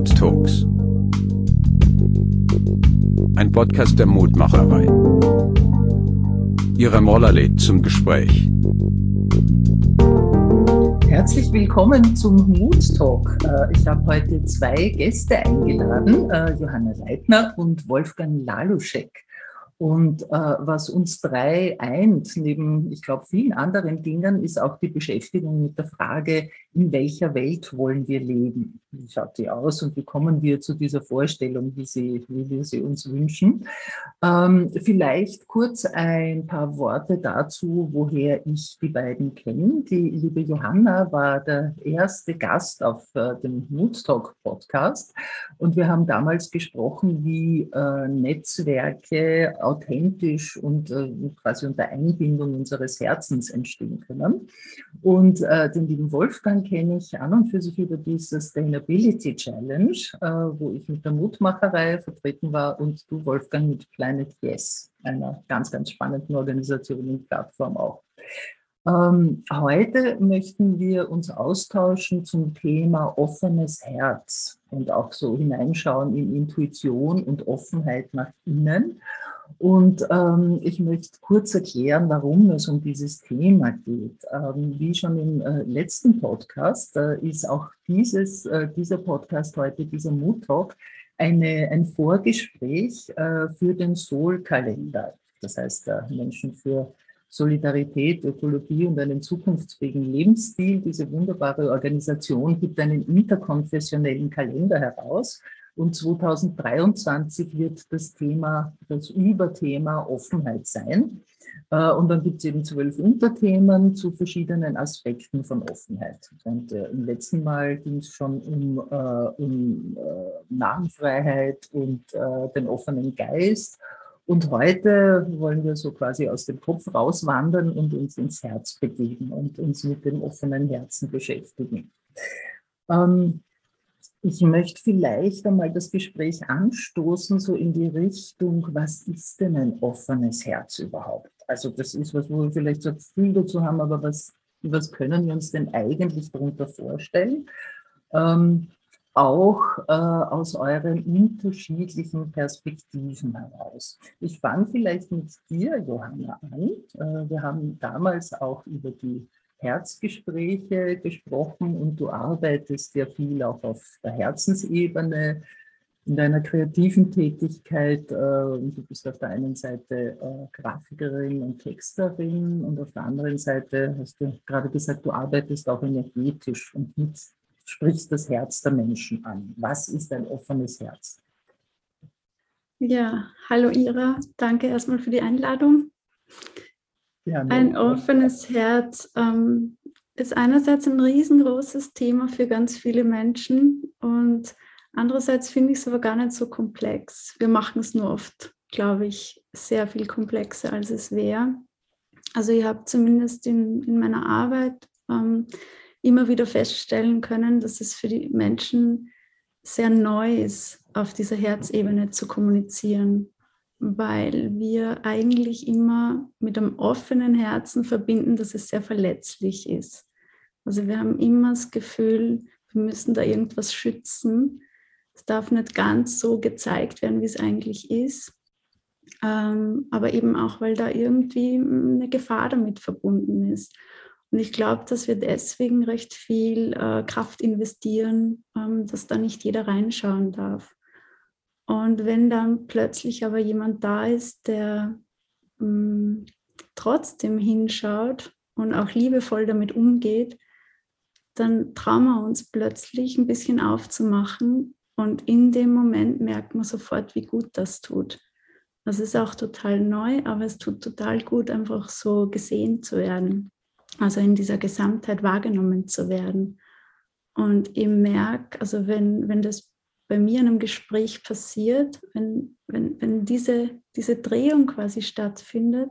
Mood Talks. Ein Podcast der Mutmacherei. Ira Moller lädt zum Gespräch. Herzlich willkommen zum Mood Talk. Ich habe heute zwei Gäste eingeladen, Johanna Leitner und Wolfgang Laluschek. Und was uns drei eint, neben, ich glaube, vielen anderen Dingen, ist auch die Beschäftigung mit der Frage, in welcher Welt wollen wir leben? Wie schaut die aus und wie kommen wir zu dieser Vorstellung, wie wir sie uns wünschen? Vielleicht kurz ein paar Worte dazu, woher ich die beiden kenne. Die liebe Johanna war der erste Gast auf dem Mood Talk Podcast und wir haben damals gesprochen, wie Netzwerke authentisch und quasi unter Einbindung unseres Herzens entstehen können. Und den lieben Wolfgang kenne ich an und für sich über die Sustainability Challenge, wo ich mit der Mutmacherei vertreten war und du, Wolfgang, mit Planet Yes, einer ganz, ganz spannenden Organisation und Plattform auch. Heute möchten wir uns austauschen zum Thema offenes Herz und auch so hineinschauen in Intuition und Offenheit nach innen. Und ich möchte kurz erklären, warum es um dieses Thema geht. Wie schon im letzten Podcast ist auch dieser Podcast heute, dieser Mood Talk, ein Vorgespräch für den Soul-Kalender. Das heißt, Menschen für Solidarität, Ökologie und einen zukunftsfähigen Lebensstil. Diese wunderbare Organisation gibt einen interkonfessionellen Kalender heraus. Und 2023 wird das Überthema Offenheit sein. Und dann gibt es eben 12 Unterthemen zu verschiedenen Aspekten von Offenheit. Und im letzten Mal ging es schon um Narrenfreiheit und den offenen Geist. Und heute wollen wir so quasi aus dem Kopf rauswandern und uns ins Herz begeben und uns mit dem offenen Herzen beschäftigen. Ich möchte vielleicht einmal das Gespräch anstoßen, so in die Richtung, was ist denn ein offenes Herz überhaupt? Also das ist was, wo wir vielleicht so viel dazu haben, aber was können wir uns denn eigentlich darunter vorstellen? Auch aus euren unterschiedlichen Perspektiven heraus. Ich fange vielleicht mit dir, Johanna, an. Wir haben damals auch über die Herzgespräche gesprochen und du arbeitest ja viel auch auf der Herzensebene in deiner kreativen Tätigkeit. Du bist auf der einen Seite Grafikerin und Texterin und auf der anderen Seite, hast du gerade gesagt, du arbeitest auch energetisch und sprichst das Herz der Menschen an. Was ist ein offenes Herz? Ja, hallo Ira, danke erstmal für die Einladung. Ja, ein offenes Herz ist einerseits ein riesengroßes Thema für ganz viele Menschen und andererseits finde ich es aber gar nicht so komplex. Wir machen es nur oft, glaube ich, sehr viel komplexer, als es wäre. Also ich habe zumindest in meiner Arbeit immer wieder feststellen können, dass es für die Menschen sehr neu ist, auf dieser Herzebene zu kommunizieren, weil wir eigentlich immer mit einem offenen Herzen verbinden, dass es sehr verletzlich ist. Also wir haben immer das Gefühl, wir müssen da irgendwas schützen. Es darf nicht ganz so gezeigt werden, wie es eigentlich ist, aber eben auch, weil da irgendwie eine Gefahr damit verbunden ist. Und ich glaube, dass wir deswegen recht viel Kraft investieren, dass da nicht jeder reinschauen darf. Und wenn dann plötzlich aber jemand da ist, der trotzdem hinschaut und auch liebevoll damit umgeht, dann trauen wir uns plötzlich ein bisschen aufzumachen und in dem Moment merkt man sofort, wie gut das tut. Das ist auch total neu, aber es tut total gut, einfach so gesehen zu werden. Also in dieser Gesamtheit wahrgenommen zu werden. Und ich merke, also wenn das bei mir in einem Gespräch passiert, wenn diese Drehung quasi stattfindet,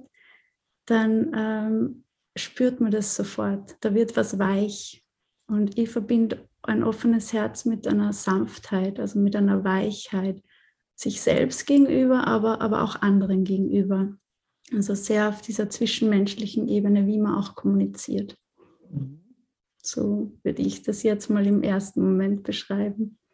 dann spürt man das sofort. Da wird was weich. Und ich verbinde ein offenes Herz mit einer Sanftheit, also mit einer Weichheit, sich selbst gegenüber, aber auch anderen gegenüber. Also sehr auf dieser zwischenmenschlichen Ebene, wie man auch kommuniziert. So würde ich das jetzt mal im ersten Moment beschreiben.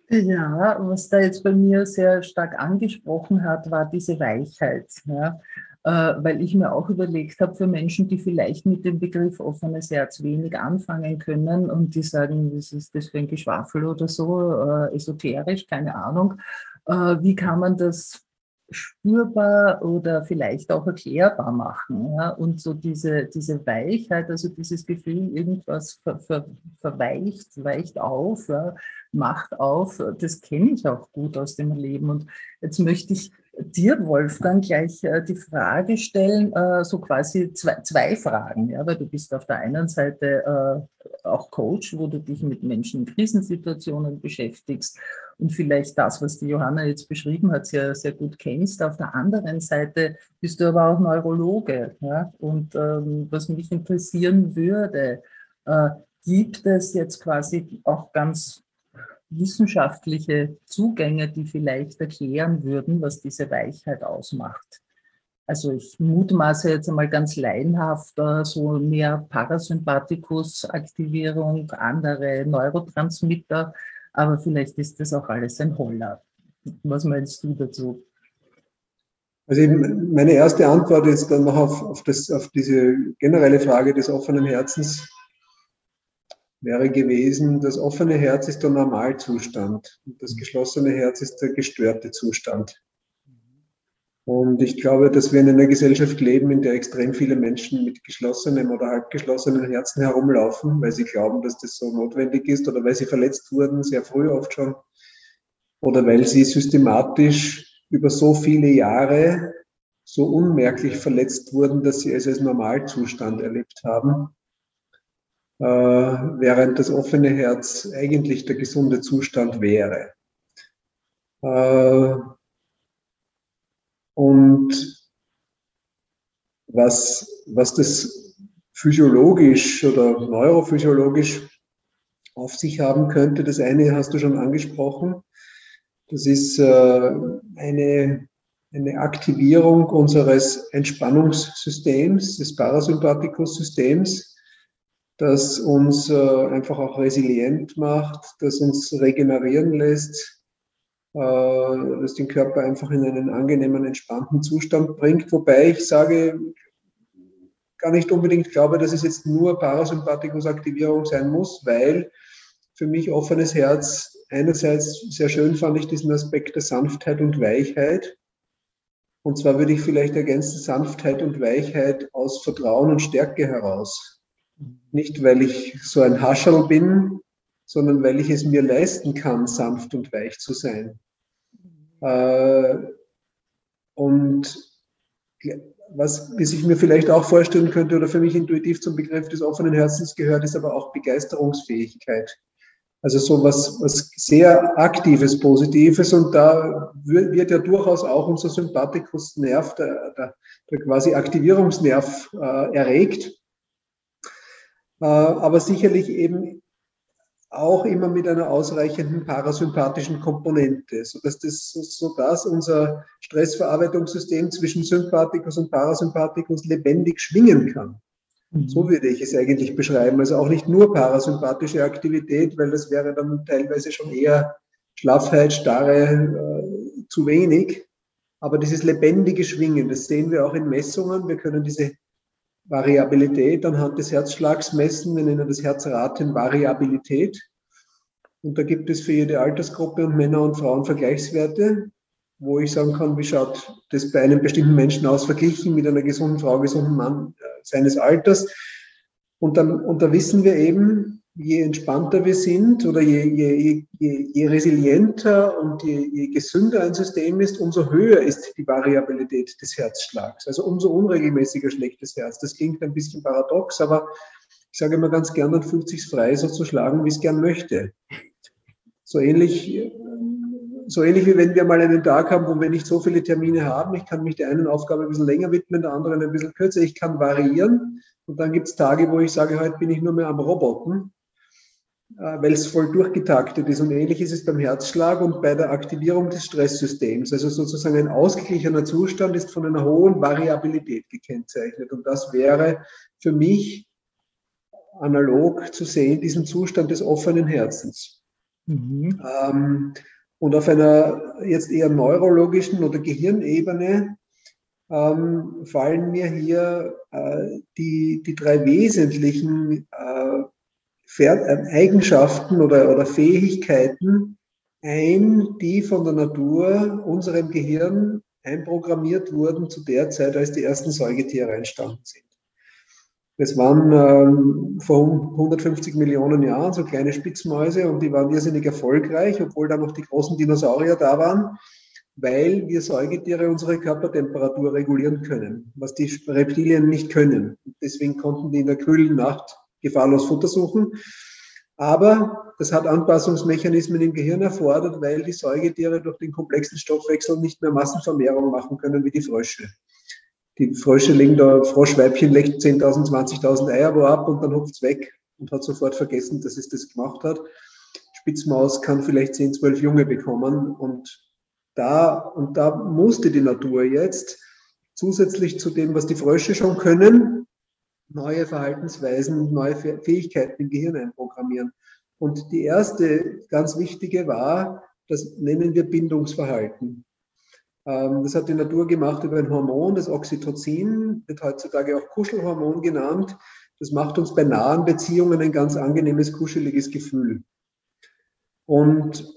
Ja, was da jetzt bei mir sehr stark angesprochen hat, war diese Weichheit. Ja? Weil ich mir auch überlegt habe, für Menschen, die vielleicht mit dem Begriff offenes Herz wenig anfangen können und die sagen, was ist das für ein Geschwafel oder so, esoterisch, keine Ahnung, wie kann man das spürbar oder vielleicht auch erklärbar machen. Ja? Und so diese Weichheit, also dieses Gefühl, irgendwas weicht auf, ja? Macht auf, das kenne ich auch gut aus dem Leben. Und jetzt möchte ich dir, Wolfgang, gleich die Frage stellen, so quasi zwei Fragen, ja, weil du bist auf der einen Seite auch Coach, wo du dich mit Menschen in Krisensituationen beschäftigst und vielleicht das, was die Johanna jetzt beschrieben hat, sehr, sehr gut kennst. Auf der anderen Seite bist du aber auch Neurologe. Ja? Und was mich interessieren würde, gibt es jetzt quasi auch ganz wissenschaftliche Zugänge, die vielleicht erklären würden, was diese Weichheit ausmacht? Also ich mutmaße jetzt einmal ganz laienhaft, so mehr Parasympathikus-Aktivierung, andere Neurotransmitter, aber vielleicht ist das auch alles ein Holler. Was meinst du dazu? Also eben meine erste Antwort ist dann noch auf diese generelle Frage des offenen Herzens wäre gewesen, das offene Herz ist der Normalzustand und das geschlossene Herz ist der gestörte Zustand. Und ich glaube, dass wir in einer Gesellschaft leben, in der extrem viele Menschen mit geschlossenem oder halbgeschlossenem Herzen herumlaufen, weil sie glauben, dass das so notwendig ist oder weil sie verletzt wurden, sehr früh oft schon, oder weil sie systematisch über so viele Jahre so unmerklich verletzt wurden, dass sie es als Normalzustand erlebt haben, während das offene Herz eigentlich der gesunde Zustand wäre. Und was das physiologisch oder neurophysiologisch auf sich haben könnte, das eine hast du schon angesprochen, das ist eine Aktivierung unseres Entspannungssystems, des Parasympathikus-Systems, das uns einfach auch resilient macht, das uns regenerieren lässt, das den Körper einfach in einen angenehmen, entspannten Zustand bringt. Wobei ich sage, gar nicht unbedingt glaube, dass es jetzt nur Parasympathikus-Aktivierung sein muss, weil für mich offenes Herz einerseits sehr schön fand ich diesen Aspekt der Sanftheit und Weichheit. Und zwar würde ich vielleicht ergänzen, Sanftheit und Weichheit aus Vertrauen und Stärke heraus. Nicht, weil ich so ein Hascherl bin, sondern weil ich es mir leisten kann, sanft und weich zu sein. Und was ich mir vielleicht auch vorstellen könnte oder für mich intuitiv zum Begriff des offenen Herzens gehört, ist aber auch Begeisterungsfähigkeit. Also so was sehr Aktives, Positives, und da wird ja durchaus auch unser Sympathikusnerv, der quasi Aktivierungsnerv erregt, aber sicherlich eben auch immer mit einer ausreichenden parasympathischen Komponente, sodass unser Stressverarbeitungssystem zwischen Sympathikus und Parasympathikus lebendig schwingen kann. So würde ich es eigentlich beschreiben. Also auch nicht nur parasympathische Aktivität, weil das wäre dann teilweise schon eher Schlaffheit, Starre, zu wenig. Aber dieses lebendige Schwingen, das sehen wir auch in Messungen. Wir können diese Variabilität anhand des Herzschlags messen. Wir nennen das Herzratenvariabilität. Und da gibt es für jede Altersgruppe und Männer und Frauen Vergleichswerte, wo ich sagen kann, wie schaut das bei einem bestimmten Menschen aus, verglichen mit einer gesunden Frau, gesunden Mann seines Alters. Und da wissen wir eben, je entspannter wir sind oder je resilienter und je gesünder ein System ist, umso höher ist die Variabilität des Herzschlags. Also umso unregelmäßiger schlägt das Herz. Das klingt ein bisschen paradox, aber ich sage immer ganz gern, dann fühlt es sich frei, so zu schlagen, wie es gern möchte. So ähnlich wie wenn wir mal einen Tag haben, wo wir nicht so viele Termine haben. Ich kann mich der einen Aufgabe ein bisschen länger widmen, der anderen ein bisschen kürzer. Ich kann variieren. Und dann gibt es Tage, wo ich sage, heute bin ich nur mehr am Roboten, weil es voll durchgetaktet ist. Und ähnlich ist es beim Herzschlag und bei der Aktivierung des Stresssystems. Also sozusagen ein ausgeglichener Zustand ist von einer hohen Variabilität gekennzeichnet. Und das wäre für mich analog zu sehen, diesen Zustand des offenen Herzens. Und auf einer jetzt eher neurologischen oder Gehirnebene fallen mir hier die drei wesentlichen Eigenschaften oder Fähigkeiten ein, die von der Natur unserem Gehirn einprogrammiert wurden zu der Zeit, als die ersten Säugetiere entstanden sind. Das waren vor 150 Millionen Jahren so kleine Spitzmäuse und die waren irrsinnig erfolgreich, obwohl da noch die großen Dinosaurier da waren, weil wir Säugetiere unsere Körpertemperatur regulieren können, was die Reptilien nicht können. Deswegen konnten die in der kühlen Nacht gefahrlos Futter suchen. Aber das hat Anpassungsmechanismen im Gehirn erfordert, weil die Säugetiere durch den komplexen Stoffwechsel nicht mehr Massenvermehrung machen können wie die Frösche. Die Frösche legen da, Froschweibchen legt 10.000, 20.000 Eier wo ab und dann hupft es weg und hat sofort vergessen, dass es das gemacht hat. Spitzmaus kann vielleicht 10, 12 Junge bekommen und da musste die Natur jetzt zusätzlich zu dem, was die Frösche schon können, neue Verhaltensweisen, neue Fähigkeiten im Gehirn einprogrammieren. Und die erste ganz wichtige war, das nennen wir Bindungsverhalten. Das hat die Natur gemacht über ein Hormon, das Oxytocin, wird heutzutage auch Kuschelhormon genannt. Das macht uns bei nahen Beziehungen ein ganz angenehmes, kuscheliges Gefühl. Und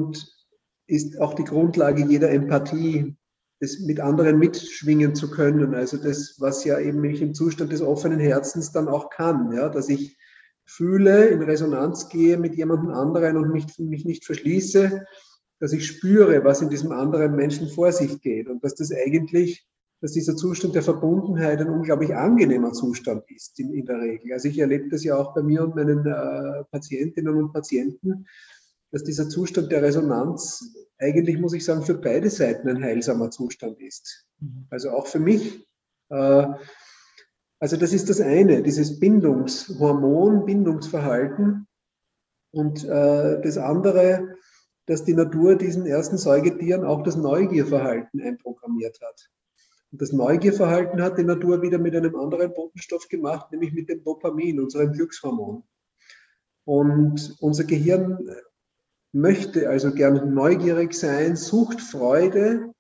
ist auch die Grundlage jeder Empathie, das mit anderen mitschwingen zu können. Also das, was ja eben mich im Zustand des offenen Herzens dann auch kann, ja, dass ich fühle, in Resonanz gehe mit jemandem anderen und mich nicht verschließe, dass ich spüre, was in diesem anderen Menschen vor sich geht und dass dieser Zustand der Verbundenheit ein unglaublich angenehmer Zustand ist in der Regel. Also ich erlebe das ja auch bei mir und meinen Patientinnen und Patienten, dass dieser Zustand der Resonanz eigentlich, muss ich sagen, für beide Seiten ein heilsamer Zustand ist. Also auch für mich. Also das ist das eine, dieses Bindungshormon, Bindungsverhalten. Und das andere, dass die Natur diesen ersten Säugetieren auch das Neugierverhalten einprogrammiert hat. Und das Neugierverhalten hat die Natur wieder mit einem anderen Botenstoff gemacht, nämlich mit dem Dopamin, unserem Glückshormon. Und unser Gehirn möchte also gerne neugierig sein, sucht Freude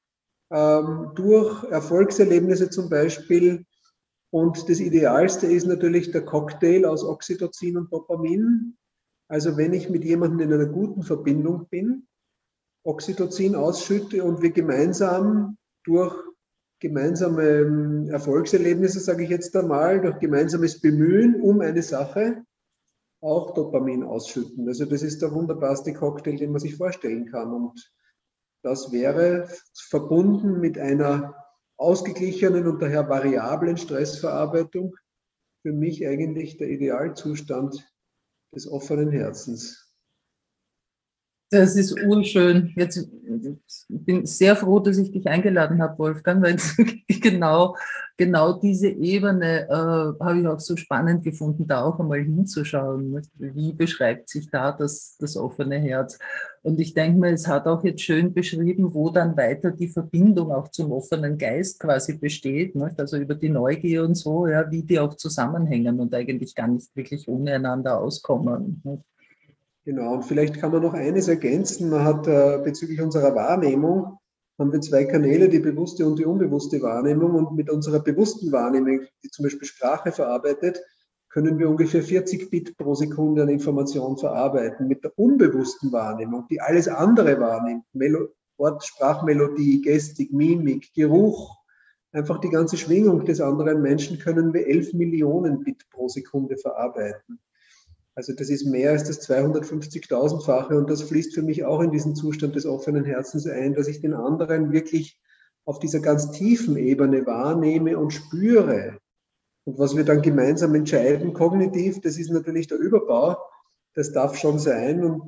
durch Erfolgserlebnisse zum Beispiel. Und das Idealste ist natürlich der Cocktail aus Oxytocin und Dopamin. Also wenn ich mit jemandem in einer guten Verbindung bin, Oxytocin ausschütte und wir gemeinsam durch gemeinsame Erfolgserlebnisse, sage ich jetzt einmal, durch gemeinsames Bemühen um eine Sache, auch Dopamin ausschütten. Also das ist der wunderbarste Cocktail, den man sich vorstellen kann. Und das wäre verbunden mit einer ausgeglichenen und daher variablen Stressverarbeitung für mich eigentlich der Idealzustand des offenen Herzens. Das ist urschön. Jetzt bin ich sehr froh, dass ich dich eingeladen habe, Wolfgang, weil genau diese Ebene habe ich auch so spannend gefunden, da auch einmal hinzuschauen. Wie beschreibt sich da das offene Herz? Und ich denke mir, es hat auch jetzt schön beschrieben, wo dann weiter die Verbindung auch zum offenen Geist quasi besteht, also über die Neugier und so, ja, wie die auch zusammenhängen und eigentlich gar nicht wirklich ohne einander auskommen. Genau, und vielleicht kann man noch eines ergänzen. Man hat bezüglich unserer Wahrnehmung, haben wir zwei Kanäle, die bewusste und die unbewusste Wahrnehmung. Und mit unserer bewussten Wahrnehmung, die zum Beispiel Sprache verarbeitet, können wir ungefähr 40 Bit pro Sekunde an Information verarbeiten. Mit der unbewussten Wahrnehmung, die alles andere wahrnimmt, Sprachmelodie, Gestik, Mimik, Geruch, einfach die ganze Schwingung des anderen Menschen, können wir 11 Millionen Bit pro Sekunde verarbeiten. Also das ist mehr als das 250.000-fache und das fließt für mich auch in diesen Zustand des offenen Herzens ein, dass ich den anderen wirklich auf dieser ganz tiefen Ebene wahrnehme und spüre. Und was wir dann gemeinsam entscheiden, kognitiv, das ist natürlich der Überbau, das darf schon sein,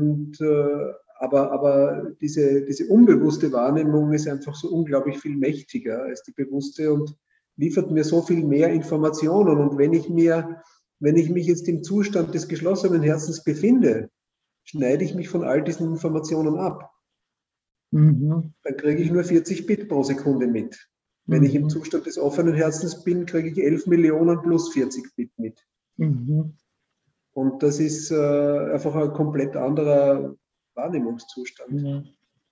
aber diese unbewusste Wahrnehmung ist einfach so unglaublich viel mächtiger als die bewusste und liefert mir so viel mehr Informationen. Und wenn ich mich jetzt im Zustand des geschlossenen Herzens befinde, schneide ich mich von all diesen Informationen ab. Dann kriege ich nur 40 Bit pro Sekunde mit. Wenn ich im Zustand des offenen Herzens bin, kriege ich 11 Millionen plus 40 Bit mit. Und Und das ist einfach ein komplett anderer Wahrnehmungszustand. Ja.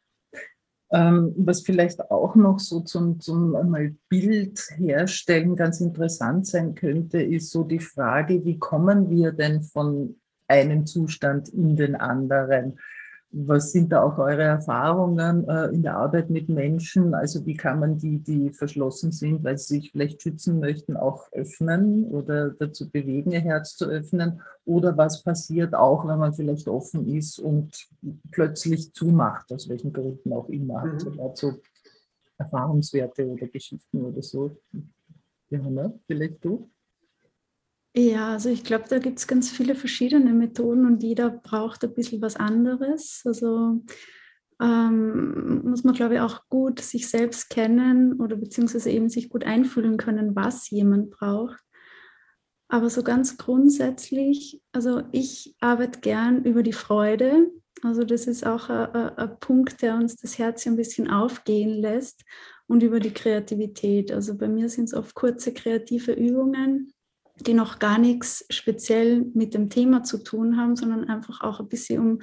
Was vielleicht auch noch so zum einmal Bild herstellen ganz interessant sein könnte, ist so die Frage, wie kommen wir denn von einem Zustand in den anderen? Was sind da auch eure Erfahrungen in der Arbeit mit Menschen? Also wie kann man die verschlossen sind, weil sie sich vielleicht schützen möchten, auch öffnen oder dazu bewegen, ihr Herz zu öffnen? Oder was passiert auch, wenn man vielleicht offen ist und plötzlich zumacht, aus welchen Gründen auch immer? Habt ihr dazu Erfahrungswerte oder Geschichten oder so? Johanna, vielleicht du? Ja, also ich glaube, da gibt es ganz viele verschiedene Methoden und jeder braucht ein bisschen was anderes. Also muss man, glaube ich, auch gut sich selbst kennen oder beziehungsweise eben sich gut einfühlen können, was jemand braucht. Aber so ganz grundsätzlich, also ich arbeite gern über die Freude. Also das ist auch ein Punkt, der uns das Herz ein bisschen aufgehen lässt, und über die Kreativität. Also bei mir sind es oft kurze kreative Übungen, die noch gar nichts speziell mit dem Thema zu tun haben, sondern einfach auch ein bisschen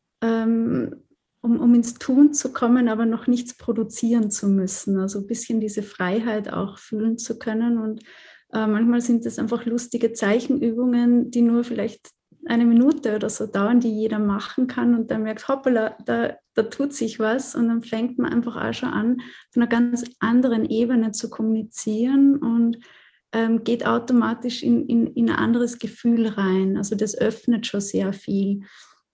um ins Tun zu kommen, aber noch nichts produzieren zu müssen. Also ein bisschen diese Freiheit auch fühlen zu können. Und manchmal sind es einfach lustige Zeichenübungen, die nur vielleicht 1 Minute oder so dauern, die jeder machen kann, und dann merkt, hoppala, da tut sich was, und dann fängt man einfach auch schon an, von einer ganz anderen Ebene zu kommunizieren und geht automatisch in ein anderes Gefühl rein. Also das öffnet schon sehr viel.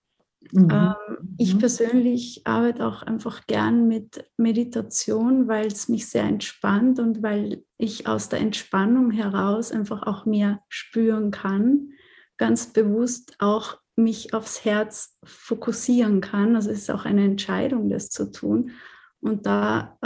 Ich persönlich arbeite auch einfach gern mit Meditation, weil es mich sehr entspannt und weil ich aus der Entspannung heraus einfach auch mehr spüren kann, ganz bewusst auch mich aufs Herz fokussieren kann. Also es ist auch eine Entscheidung, das zu tun. Und da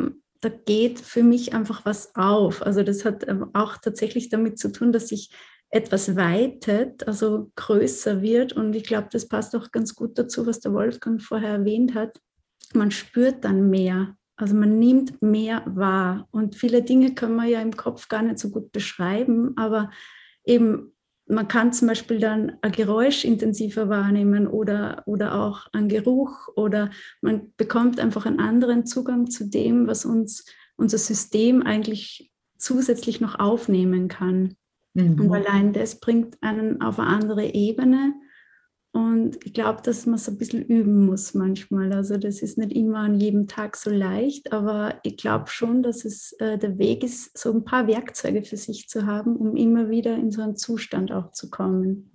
geht für mich einfach was auf. Also das hat auch tatsächlich damit zu tun, dass ich etwas weitet, also größer wird. Und ich glaube, das passt auch ganz gut dazu, was der Wolfgang vorher erwähnt hat. Man spürt dann mehr, also man nimmt mehr wahr. Und viele Dinge können wir ja im Kopf gar nicht so gut beschreiben, aber eben man kann zum Beispiel dann ein Geräusch intensiver wahrnehmen oder auch einen Geruch, oder man bekommt einfach einen anderen Zugang zu dem, was uns unser System eigentlich zusätzlich noch aufnehmen kann. Und allein das bringt einen auf eine andere Ebene. Und ich glaube, dass man es ein bisschen üben muss manchmal. Also das ist nicht immer an jedem Tag so leicht, aber ich glaube schon, dass es der Weg ist, so ein paar Werkzeuge für sich zu haben, um immer wieder in so einen Zustand auch zu kommen.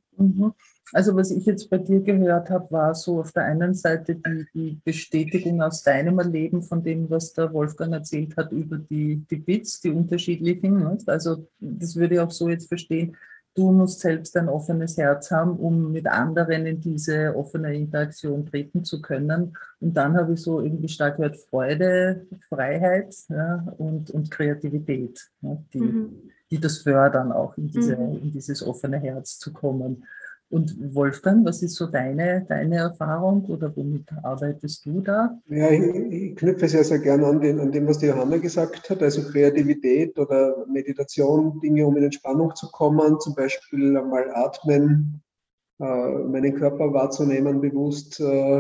Also was ich jetzt bei dir gehört habe, war so auf der einen Seite die Bestätigung aus deinem Erleben von dem, was der Wolfgang erzählt hat über die Bits, die unterschiedlichen. Ne? Also das würde ich auch so jetzt verstehen, du musst selbst ein offenes Herz haben, um mit anderen in diese offene Interaktion treten zu können. Und dann habe ich so irgendwie stark gehört, Freude, Freiheit, ja, und Kreativität, ja, die das fördern, auch in dieses offene Herz zu kommen. Und Wolfgang, was ist so deine Erfahrung oder womit arbeitest du da? Ja, ich knüpfe sehr, sehr gerne an dem, was die Johanna gesagt hat, also Kreativität oder Meditation, Dinge, um in Entspannung zu kommen, zum Beispiel einmal atmen, meinen Körper wahrzunehmen bewusst,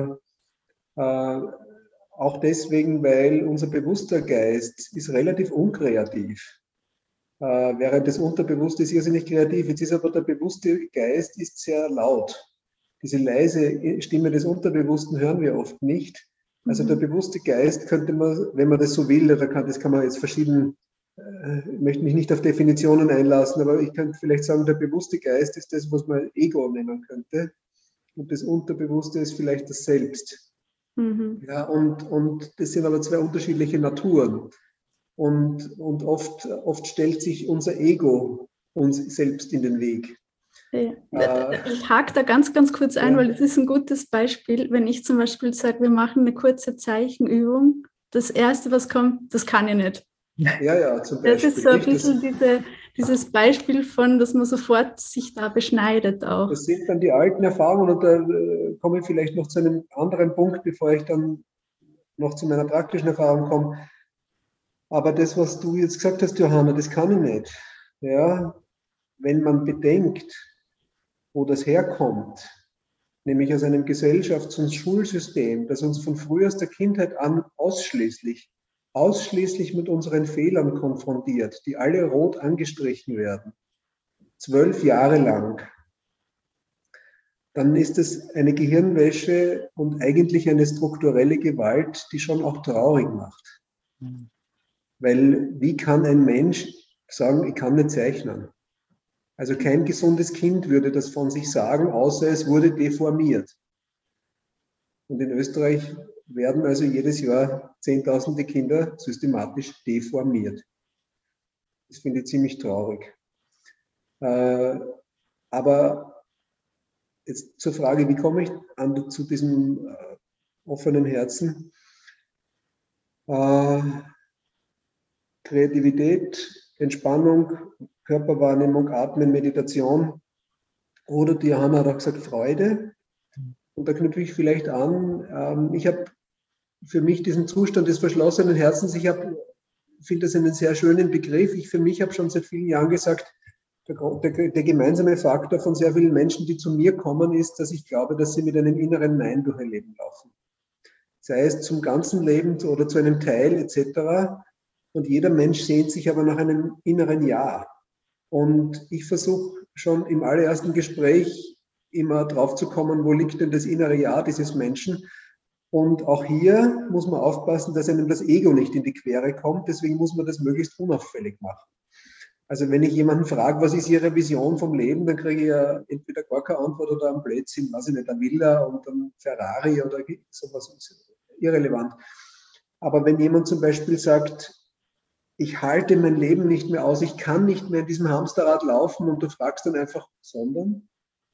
auch deswegen, weil unser bewusster Geist ist relativ unkreativ. Während das Unterbewusste ist irrsinnig kreativ. Jetzt ist aber der bewusste Geist ist sehr laut. Diese leise Stimme des Unterbewussten hören wir oft nicht. Also der bewusste Geist könnte man, wenn man das so will, das kann man jetzt verschieden, ich möchte mich nicht auf Definitionen einlassen, aber ich könnte vielleicht sagen, der bewusste Geist ist das, was man Ego nennen könnte. Und das Unterbewusste ist vielleicht das Selbst. Ja, und das sind aber zwei unterschiedliche Naturen. Und oft stellt sich unser Ego uns selbst in den Weg. Ich hake da ganz, ganz kurz ein, weil das ist ein gutes Beispiel. Wenn ich zum Beispiel sage, wir machen eine kurze Zeichenübung, das Erste, was kommt, das kann ich nicht. Ja, zum Beispiel. Das ist so ein bisschen dieses Beispiel von, dass man sofort sich da beschneidet auch. Das sind dann die alten Erfahrungen, und da komme ich vielleicht noch zu einem anderen Punkt, bevor ich dann noch zu meiner praktischen Erfahrung komme. Aber das, was du jetzt gesagt hast, Johanna, das kann ich nicht. Ja, wenn man bedenkt, wo das herkommt, nämlich aus einem Gesellschafts- und Schulsystem, das uns von frühester Kindheit an ausschließlich mit unseren Fehlern konfrontiert, die alle rot angestrichen werden, 12 Jahre lang, dann ist es eine Gehirnwäsche und eigentlich eine strukturelle Gewalt, die schon auch traurig macht. Weil wie kann ein Mensch sagen, ich kann nicht zeichnen? Also kein gesundes Kind würde das von sich sagen, außer es wurde deformiert. Und in Österreich werden also jedes Jahr Zehntausende Kinder systematisch deformiert. Das finde ich ziemlich traurig. Aber jetzt zur Frage, wie komme ich zu diesem offenen Herzen? Kreativität, Entspannung, Körperwahrnehmung, Atmen, Meditation. Oder die Johanna hat auch gesagt, Freude. Und da knüpfe ich vielleicht an. Ich habe für mich diesen Zustand des verschlossenen Herzens, ich finde das einen sehr schönen Begriff. Ich für mich habe schon seit vielen Jahren gesagt, der gemeinsame Faktor von sehr vielen Menschen, die zu mir kommen, ist, dass ich glaube, dass sie mit einem inneren Nein durch ihr Leben laufen. Sei es zum ganzen Leben oder zu einem Teil etc. Und jeder Mensch sehnt sich aber nach einem inneren Ja. Und ich versuche schon im allerersten Gespräch immer drauf zu kommen, wo liegt denn das innere Ja dieses Menschen? Und auch hier muss man aufpassen, dass einem das Ego nicht in die Quere kommt. Deswegen muss man das möglichst unauffällig machen. Also wenn ich jemanden frage, was ist Ihre Vision vom Leben, dann kriege ich ja entweder gar keine Antwort oder einen Blödsinn, weiß ich nicht, eine Villa und ein Ferrari oder sowas, irrelevant. Aber wenn jemand zum Beispiel sagt, ich halte mein Leben nicht mehr aus, ich kann nicht mehr in diesem Hamsterrad laufen und du fragst dann einfach, sondern?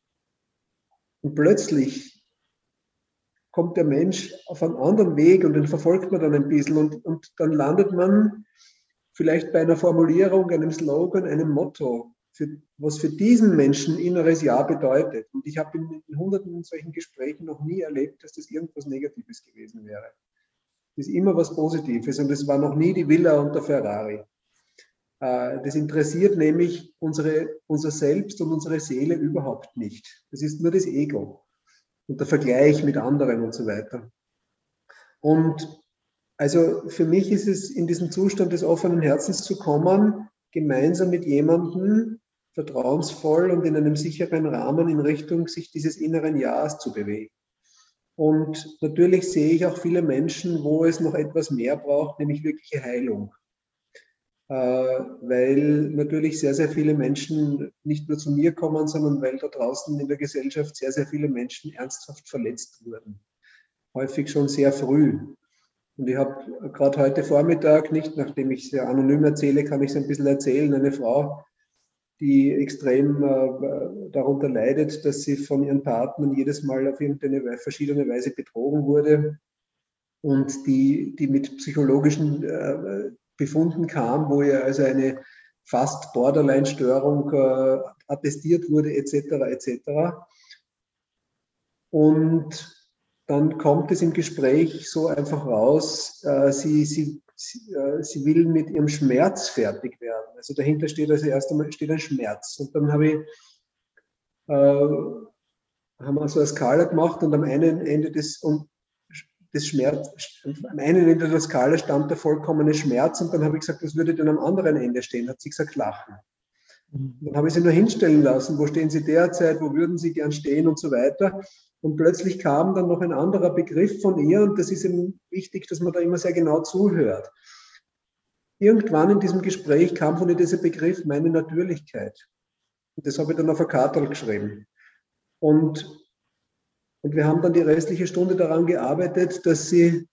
Und plötzlich kommt der Mensch auf einen anderen Weg und den verfolgt man dann ein bisschen und dann landet man vielleicht bei einer Formulierung, einem Slogan, einem Motto, was für diesen Menschen inneres Ja bedeutet. Und ich habe in hunderten solchen Gesprächen noch nie erlebt, dass das irgendwas Negatives gewesen wäre. Das ist immer was Positives und es war noch nie die Villa und der Ferrari. Das interessiert nämlich unser Selbst und unsere Seele überhaupt nicht. Das ist nur das Ego und der Vergleich mit anderen und so weiter. Und also für mich ist es, in diesen Zustand des offenen Herzens zu kommen, gemeinsam mit jemandem vertrauensvoll und in einem sicheren Rahmen in Richtung sich dieses inneren Ja's zu bewegen. Und natürlich sehe ich auch viele Menschen, wo es noch etwas mehr braucht, nämlich wirkliche Heilung. Weil natürlich sehr, sehr viele Menschen nicht nur zu mir kommen, sondern weil da draußen in der Gesellschaft sehr, sehr viele Menschen ernsthaft verletzt wurden. Häufig schon sehr früh. Und ich habe gerade heute Vormittag, nicht nachdem ich es sehr anonym erzähle, kann ich es ein bisschen erzählen, eine Frau, die extrem darunter leidet, dass sie von ihren Partnern jedes Mal auf irgendeine verschiedene Weise betrogen wurde und die mit psychologischen Befunden kam, wo ihr also eine fast Borderline-Störung attestiert wurde, etc. etc. Und dann kommt es im Gespräch so einfach raus, sie will mit ihrem Schmerz fertig werden. Also dahinter steht also erst einmal ein Schmerz. Und dann haben wir so eine Skala gemacht und am einen Ende am einen Ende der Skala stand der vollkommene Schmerz und dann habe ich gesagt, was würde denn am anderen Ende stehen? Hat sie gesagt, Lachen. Dann habe ich sie nur hinstellen lassen, wo stehen Sie derzeit, wo würden Sie gern stehen und so weiter. Und plötzlich kam dann noch ein anderer Begriff von ihr und das ist eben wichtig, dass man da immer sehr genau zuhört. Irgendwann in diesem Gespräch kam von ihr dieser Begriff meine Natürlichkeit. Und das habe ich dann auf eine Karte geschrieben. Und wir haben dann die restliche Stunde daran gearbeitet, dass sie,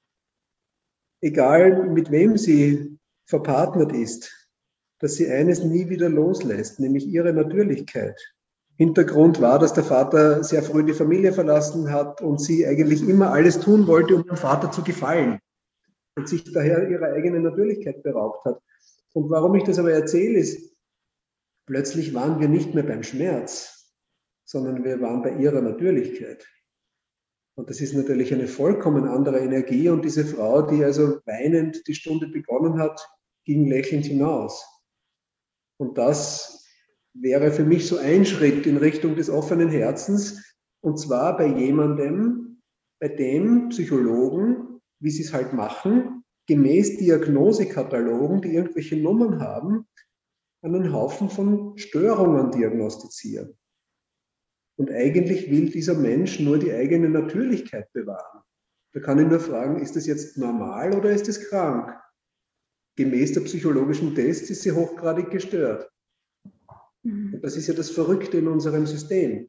egal mit wem sie verpartnert ist, dass sie eines nie wieder loslässt, nämlich ihre Natürlichkeit. Hintergrund war, dass der Vater sehr früh die Familie verlassen hat und sie eigentlich immer alles tun wollte, um dem Vater zu gefallen und sich daher ihrer eigenen Natürlichkeit beraubt hat. Und warum ich das aber erzähle, ist, plötzlich waren wir nicht mehr beim Schmerz, sondern wir waren bei ihrer Natürlichkeit. Und das ist natürlich eine vollkommen andere Energie. Und diese Frau, die also weinend die Stunde begonnen hat, ging lächelnd hinaus. Und das wäre für mich so ein Schritt in Richtung des offenen Herzens, und zwar bei jemandem, bei dem Psychologen, wie sie es halt machen, gemäß Diagnosekatalogen, die irgendwelche Nummern haben, einen Haufen von Störungen diagnostizieren. Und eigentlich will dieser Mensch nur die eigene Natürlichkeit bewahren. Da kann ich nur fragen, ist das jetzt normal oder ist es krank? Gemäß der psychologischen Tests ist sie hochgradig gestört. Und das ist ja das Verrückte in unserem System.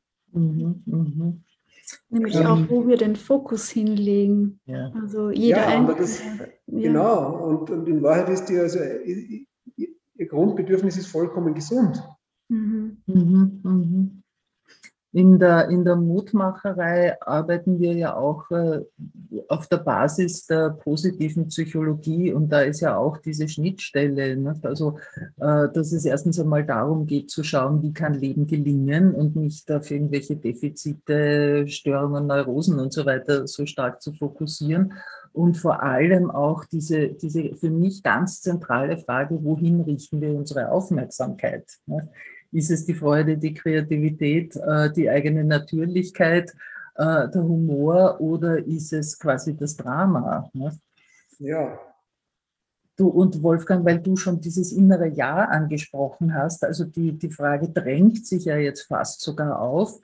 Nämlich auch, wo wir den Fokus hinlegen. Ja. Also jeder Genau, und in Wahrheit ist ihr Grundbedürfnis ist vollkommen gesund. In der Mutmacherei arbeiten wir ja auch auf der Basis der positiven Psychologie, und da ist ja auch diese Schnittstelle, ne? Also dass es erstens einmal darum geht zu schauen, wie kann Leben gelingen und nicht auf irgendwelche Defizite, Störungen, Neurosen und so weiter so stark zu fokussieren, und vor allem auch diese für mich ganz zentrale Frage, wohin richten wir unsere Aufmerksamkeit, ne? Ist es die Freude, die Kreativität, die eigene Natürlichkeit, der Humor, oder ist es quasi das Drama? Ne? Ja. Du und Wolfgang, weil du schon dieses innere Ja angesprochen hast, also die Frage drängt sich ja jetzt fast sogar auf.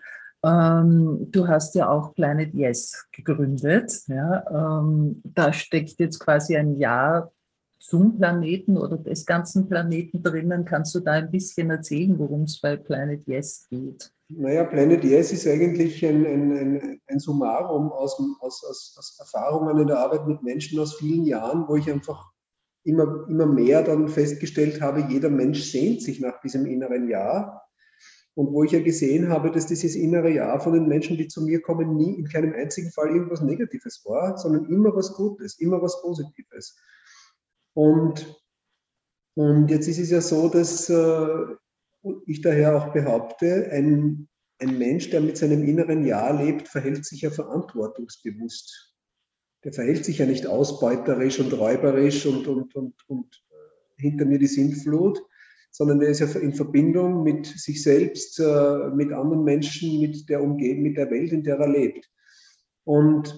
Du hast ja auch Planet Yes gegründet. Ja? Da steckt jetzt quasi ein Ja zum Planeten oder des ganzen Planeten drinnen. Kannst du da ein bisschen erzählen, worum es bei Planet Yes geht? Naja, Planet Yes ist eigentlich ein Summarum aus Erfahrungen in der Arbeit mit Menschen aus vielen Jahren, wo ich einfach immer mehr dann festgestellt habe, jeder Mensch sehnt sich nach diesem inneren Ja. Und wo ich ja gesehen habe, dass dieses innere Ja von den Menschen, die zu mir kommen, nie in keinem einzigen Fall irgendwas Negatives war, sondern immer was Gutes, immer was Positives. Und jetzt ist es ja so, dass ich daher auch behaupte, ein Mensch, der mit seinem inneren Ja lebt, verhält sich ja verantwortungsbewusst. Der verhält sich ja nicht ausbeuterisch und räuberisch und hinter mir die Sintflut, sondern der ist ja in Verbindung mit sich selbst, mit anderen Menschen, mit der Umgebung, mit der Welt, in der er lebt. Und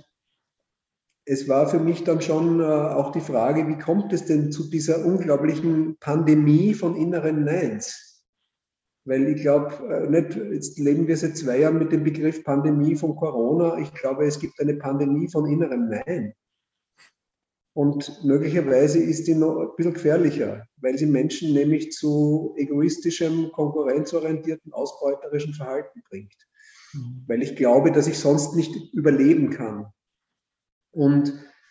es war für mich dann schon auch die Frage, wie kommt es denn zu dieser unglaublichen Pandemie von inneren Neins? Weil ich glaube, jetzt leben wir seit 2 Jahren mit dem Begriff Pandemie von Corona. Ich glaube, es gibt eine Pandemie von innerem Nein. Und möglicherweise ist die noch ein bisschen gefährlicher, weil sie Menschen nämlich zu egoistischem, konkurrenzorientierten, ausbeuterischen Verhalten bringt. Weil ich glaube, dass ich sonst nicht überleben kann. Und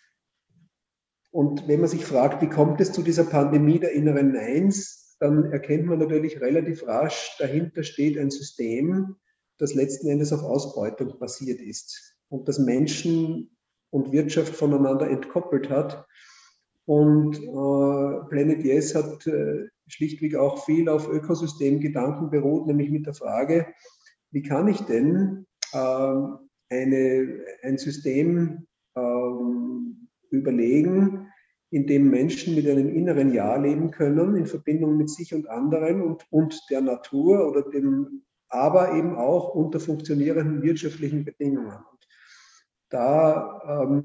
wenn man sich fragt, wie kommt es zu dieser Pandemie der inneren Neins, dann erkennt man natürlich relativ rasch, dahinter steht ein System, das letzten Endes auf Ausbeutung basiert ist und das Menschen und Wirtschaft voneinander entkoppelt hat. Und Planet Yes hat schlichtweg auch viel auf Ökosystemgedanken beruht, nämlich mit der Frage, wie kann ich denn ein System überlegen, in dem Menschen mit einem inneren Ja leben können, in Verbindung mit sich und anderen und der Natur oder aber eben auch unter funktionierenden wirtschaftlichen Bedingungen. Und da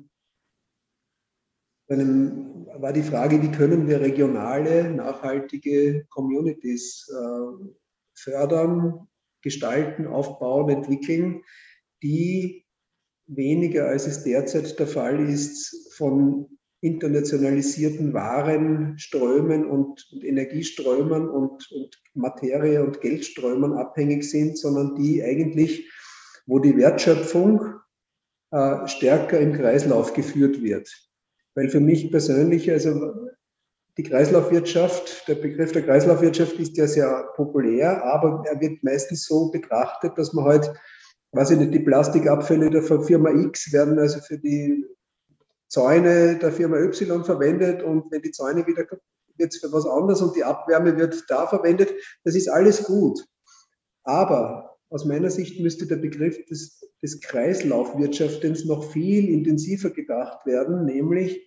war die Frage, wie können wir regionale, nachhaltige Communities fördern, gestalten, aufbauen, entwickeln, die weniger, als es derzeit der Fall ist, von internationalisierten Warenströmen und Energieströmen und Materie- und Geldströmen abhängig sind, sondern die eigentlich, wo die Wertschöpfung stärker im Kreislauf geführt wird. Weil für mich persönlich, also die Kreislaufwirtschaft, der Begriff der Kreislaufwirtschaft ist ja sehr populär, aber er wird meistens so betrachtet, dass man halt, weiß ich nicht, die Plastikabfälle der Firma X werden also für die Zäune der Firma Y verwendet, und wenn die Zäune wieder wird es für was anderes und die Abwärme wird da verwendet. Das ist alles gut. Aber aus meiner Sicht müsste der Begriff des Kreislaufwirtschaftens noch viel intensiver gedacht werden, nämlich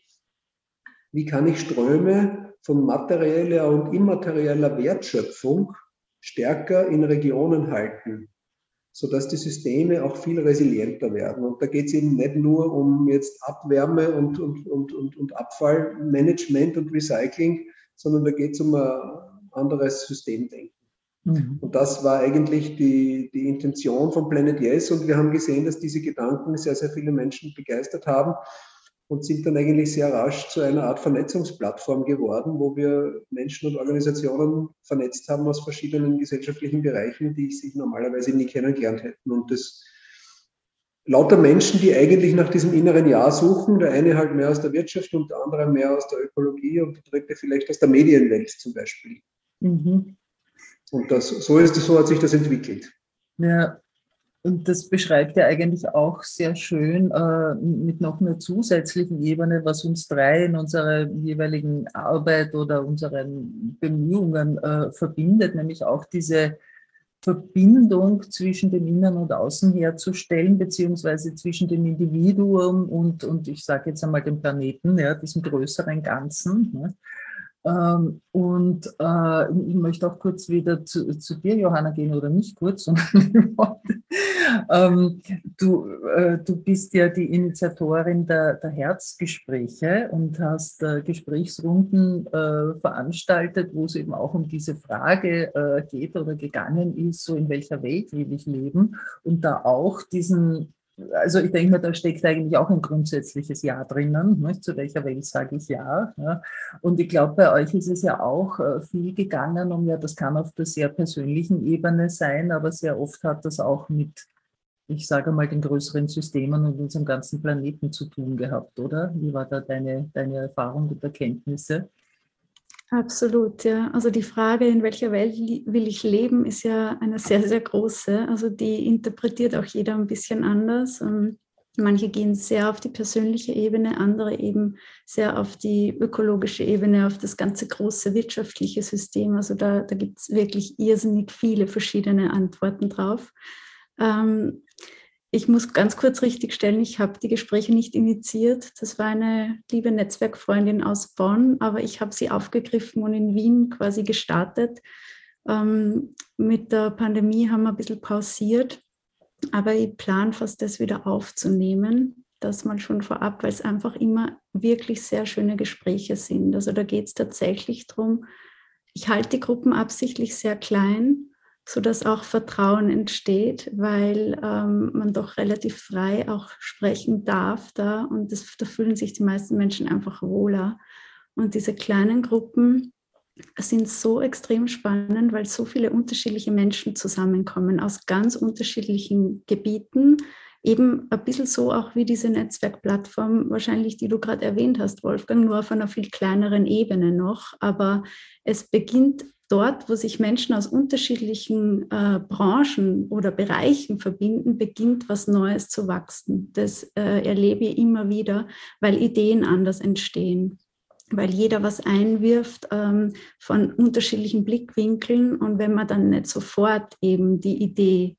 wie kann ich Ströme von materieller und immaterieller Wertschöpfung stärker in Regionen halten, sodass die Systeme auch viel resilienter werden. Und da geht es eben nicht nur um jetzt Abwärme und Abfallmanagement und Recycling, sondern da geht es um ein anderes Systemdenken. Und das war eigentlich die Intention von Planet Yes. Und wir haben gesehen, dass diese Gedanken sehr, sehr viele Menschen begeistert haben und sind dann eigentlich sehr rasch zu einer Art Vernetzungsplattform geworden, wo wir Menschen und Organisationen vernetzt haben aus verschiedenen gesellschaftlichen Bereichen, die sich normalerweise nie kennengelernt hätten. Und das lauter Menschen, die eigentlich nach diesem inneren Ja suchen, der eine halt mehr aus der Wirtschaft und der andere mehr aus der Ökologie und der dritte vielleicht aus der Medienwelt zum Beispiel. Und so hat sich das entwickelt. Ja, und das beschreibt ja eigentlich auch sehr schön mit noch einer zusätzlichen Ebene, was uns drei in unserer jeweiligen Arbeit oder unseren Bemühungen verbindet, nämlich auch diese Verbindung zwischen dem Innen und Außen herzustellen, beziehungsweise zwischen dem Individuum und ich sage jetzt einmal dem Planeten, ja, diesem größeren Ganzen. Ne? Und ich möchte auch kurz wieder zu dir, Johanna, gehen, oder nicht kurz, sondern du bist ja die Initiatorin der Herzgespräche und hast Gesprächsrunden veranstaltet, wo es eben auch um diese Frage geht oder gegangen ist, so in welcher Welt will ich leben, und da auch also ich denke mir, da steckt eigentlich auch ein grundsätzliches Ja drinnen, nicht? Zu welcher Welt sage ich Ja. Ja. Und ich glaube, bei euch ist es ja auch viel gegangen um, ja, das kann auf der sehr persönlichen Ebene sein, aber sehr oft hat das auch mit, ich sage mal, den größeren Systemen und unserem ganzen Planeten zu tun gehabt, oder? Wie war da deine Erfahrung und Erkenntnisse? Absolut, ja. Also die Frage, in welcher Welt will ich leben, ist ja eine sehr, sehr große. Also die interpretiert auch jeder ein bisschen anders. Und manche gehen sehr auf die persönliche Ebene, andere eben sehr auf die ökologische Ebene, auf das ganze große wirtschaftliche System. Also da gibt es wirklich irrsinnig viele verschiedene Antworten drauf. Ich muss ganz kurz richtigstellen, ich habe die Gespräche nicht initiiert. Das war eine liebe Netzwerkfreundin aus Bonn, aber ich habe sie aufgegriffen und in Wien quasi gestartet. Mit der Pandemie haben wir ein bisschen pausiert, aber ich plane fast, das wieder aufzunehmen. Das mal schon vorab, weil es einfach immer wirklich sehr schöne Gespräche sind. Also da geht es tatsächlich darum, ich halte die Gruppen absichtlich sehr klein, sodass auch Vertrauen entsteht, weil man doch relativ frei auch sprechen darf da, und da fühlen sich die meisten Menschen einfach wohler. Und diese kleinen Gruppen sind so extrem spannend, weil so viele unterschiedliche Menschen zusammenkommen aus ganz unterschiedlichen Gebieten, eben ein bisschen so auch wie diese Netzwerkplattform wahrscheinlich, die du gerade erwähnt hast, Wolfgang, nur auf einer viel kleineren Ebene noch, aber es beginnt dort, wo sich Menschen aus unterschiedlichen Branchen oder Bereichen verbinden, beginnt was Neues zu wachsen. Das erlebe ich immer wieder, weil Ideen anders entstehen, weil jeder was einwirft von unterschiedlichen Blickwinkeln, und wenn man dann nicht sofort eben die Idee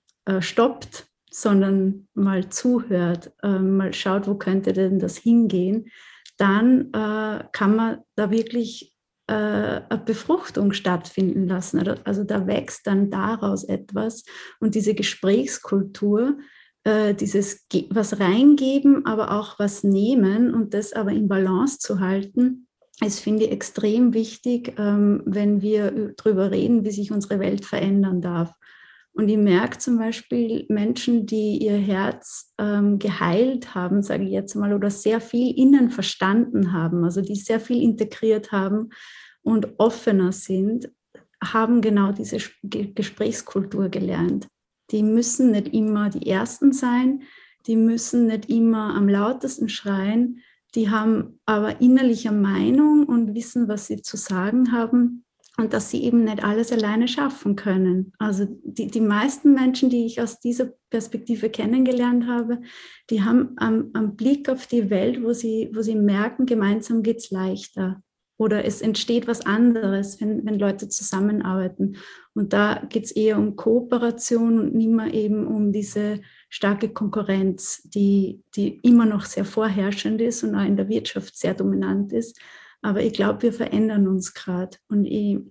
stoppt, sondern mal zuhört, mal schaut, wo könnte denn das hingehen, dann kann man da wirklich eine Befruchtung stattfinden lassen. Also da wächst dann daraus etwas, und diese Gesprächskultur, dieses was reingeben, aber auch was nehmen und das aber in Balance zu halten, ist, finde ich, extrem wichtig, wenn wir darüber reden, wie sich unsere Welt verändern darf. Und ich merke zum Beispiel Menschen, die ihr Herz geheilt haben, sage ich jetzt mal, oder sehr viel innen verstanden haben, also die sehr viel integriert haben und offener sind, haben genau diese Gesprächskultur gelernt. Die müssen nicht immer die Ersten sein, die müssen nicht immer am lautesten schreien, die haben aber innerliche Meinung und wissen, was sie zu sagen haben. Und dass sie eben nicht alles alleine schaffen können. Also die meisten Menschen, die ich aus dieser Perspektive kennengelernt habe, die haben am Blick auf die Welt, wo sie merken, gemeinsam geht es leichter. Oder es entsteht was anderes, wenn Leute zusammenarbeiten. Und da geht es eher um Kooperation und nicht mehr eben um diese starke Konkurrenz, die immer noch sehr vorherrschend ist und auch in der Wirtschaft sehr dominant ist. Aber ich glaube, wir verändern uns gerade. Und ich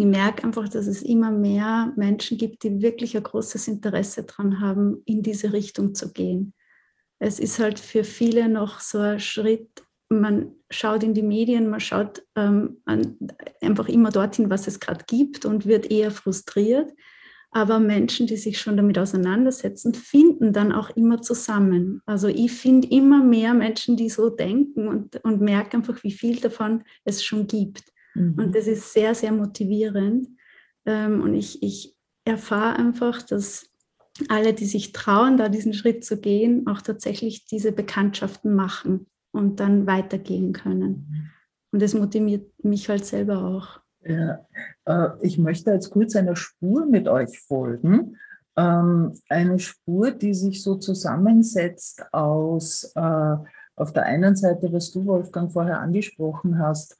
merke einfach, dass es immer mehr Menschen gibt, die wirklich ein großes Interesse daran haben, in diese Richtung zu gehen. Es ist halt für viele noch so ein Schritt, man schaut in die Medien, man schaut einfach immer dorthin, was es gerade gibt und wird eher frustriert. Aber Menschen, die sich schon damit auseinandersetzen, finden dann auch immer zusammen. Also ich finde immer mehr Menschen, die so denken und merke einfach, wie viel davon es schon gibt. Und das ist sehr, sehr motivierend. Und ich erfahre einfach, dass alle, die sich trauen, da diesen Schritt zu gehen, auch tatsächlich diese Bekanntschaften machen und dann weitergehen können. Und das motiviert mich halt selber auch. Ja, ich möchte jetzt kurz einer Spur mit euch folgen. Eine Spur, die sich so zusammensetzt aus, auf der einen Seite, was du, Wolfgang, vorher angesprochen hast,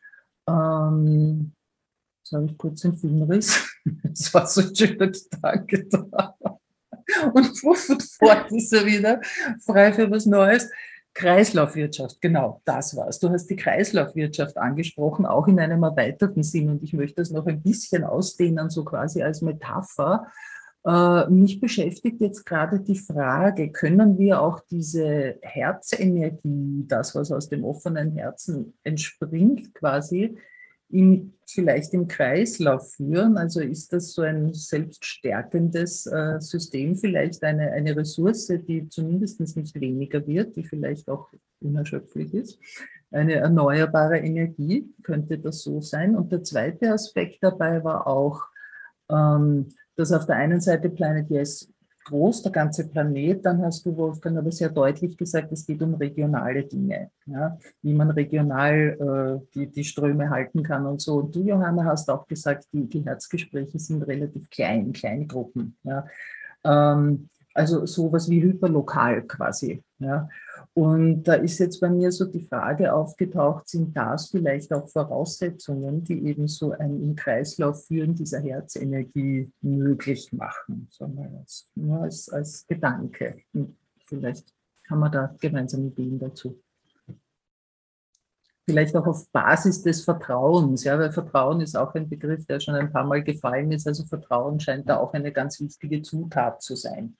jetzt habe ich kurz den Filmriss, es war so ein schöner Gedanke da. Und sofort ist er wieder frei für was Neues. Kreislaufwirtschaft, genau, das war's. Du hast die Kreislaufwirtschaft angesprochen, auch in einem erweiterten Sinn. Und ich möchte das noch ein bisschen ausdehnen, so quasi als Metapher. Mich beschäftigt jetzt gerade die Frage, können wir auch diese Herzenergie, das, was aus dem offenen Herzen entspringt, quasi vielleicht im Kreislauf führen? Also ist das so ein selbststärkendes System, vielleicht eine Ressource, die zumindest nicht weniger wird, die vielleicht auch unerschöpflich ist? Eine erneuerbare Energie, könnte das so sein? Und der zweite Aspekt dabei war auch, dass auf der einen Seite Planet Yes groß, der ganze Planet, dann hast du, Wolfgang, aber sehr deutlich gesagt, es geht um regionale Dinge, ja, wie man regional die Ströme halten kann und so. Und du, Johanna, hast auch gesagt, die Herzgespräche sind relativ klein, Kleingruppen. Ja. Also sowas wie hyperlokal quasi. Ja. Und da ist jetzt bei mir so die Frage aufgetaucht, sind das vielleicht auch Voraussetzungen, die eben so ein im Kreislauf führen dieser Herzenergie möglich machen, so mal als Gedanke. Und vielleicht haben wir da gemeinsame Ideen dazu. Vielleicht auch auf Basis des Vertrauens, ja, weil Vertrauen ist auch ein Begriff, der schon ein paar Mal gefallen ist. Also Vertrauen scheint da auch eine ganz wichtige Zutat zu sein.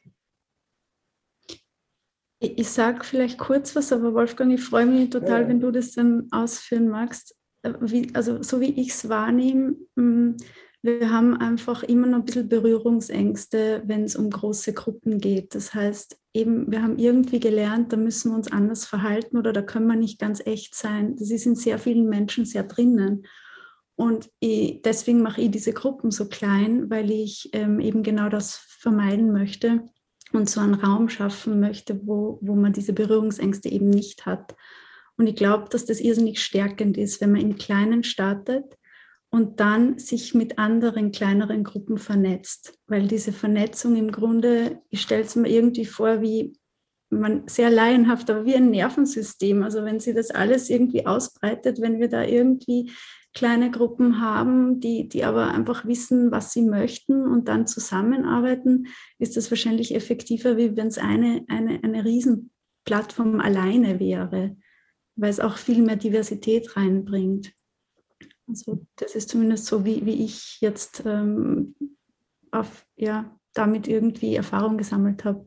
Ich sage vielleicht kurz was, aber Wolfgang, ich freue mich total, wenn du das dann ausführen magst. Also so wie ich es wahrnehme, wir haben einfach immer noch ein bisschen Berührungsängste, wenn es um große Gruppen geht. Das heißt, eben, wir haben irgendwie gelernt, da müssen wir uns anders verhalten oder da können wir nicht ganz echt sein. Das ist in sehr vielen Menschen sehr drinnen. Und deswegen mache ich diese Gruppen so klein, weil ich eben genau das vermeiden möchte und so einen Raum schaffen möchte, wo man diese Berührungsängste eben nicht hat. Und ich glaube, dass das irrsinnig stärkend ist, wenn man im Kleinen startet und dann sich mit anderen kleineren Gruppen vernetzt. Weil diese Vernetzung im Grunde, ich stelle es mir irgendwie vor, wie man sehr laienhaft, aber wie ein Nervensystem. Also wenn sie das alles irgendwie ausbreitet, wenn wir da irgendwie kleine Gruppen haben, die aber einfach wissen, was sie möchten und dann zusammenarbeiten, ist das wahrscheinlich effektiver, wie wenn es eine Riesenplattform alleine wäre, weil es auch viel mehr Diversität reinbringt. Also das ist zumindest so, wie ich jetzt damit irgendwie Erfahrung gesammelt habe.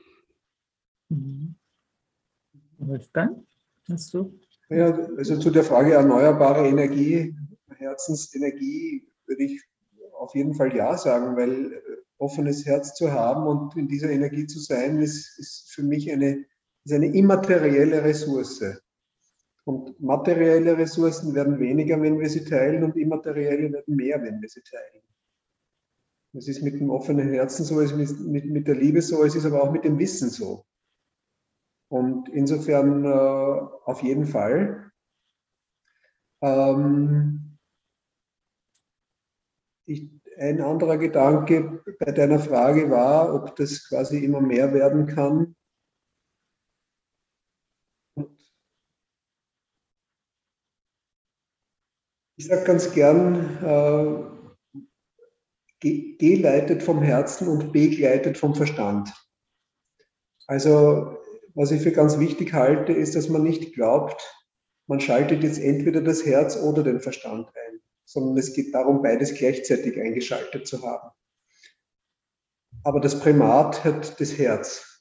Wolfgang, hast du? Ja, also zu der Frage erneuerbare Energie, Herzensenergie, würde ich auf jeden Fall ja sagen, weil offenes Herz zu haben und in dieser Energie zu sein, ist für mich eine immaterielle Ressource. Und materielle Ressourcen werden weniger, wenn wir sie teilen, und immaterielle werden mehr, wenn wir sie teilen. Es ist mit dem offenen Herzen so, es ist mit der Liebe so, es ist aber auch mit dem Wissen so. Und insofern auf jeden Fall. Ein anderer Gedanke bei deiner Frage war, ob das quasi immer mehr werden kann. Ich sage ganz gern, geleitet vom Herzen und begleitet vom Verstand. Also was ich für ganz wichtig halte, ist, dass man nicht glaubt, man schaltet jetzt entweder das Herz oder den Verstand ein. sondern es geht darum, beides gleichzeitig eingeschaltet zu haben. Aber das Primat hat das Herz.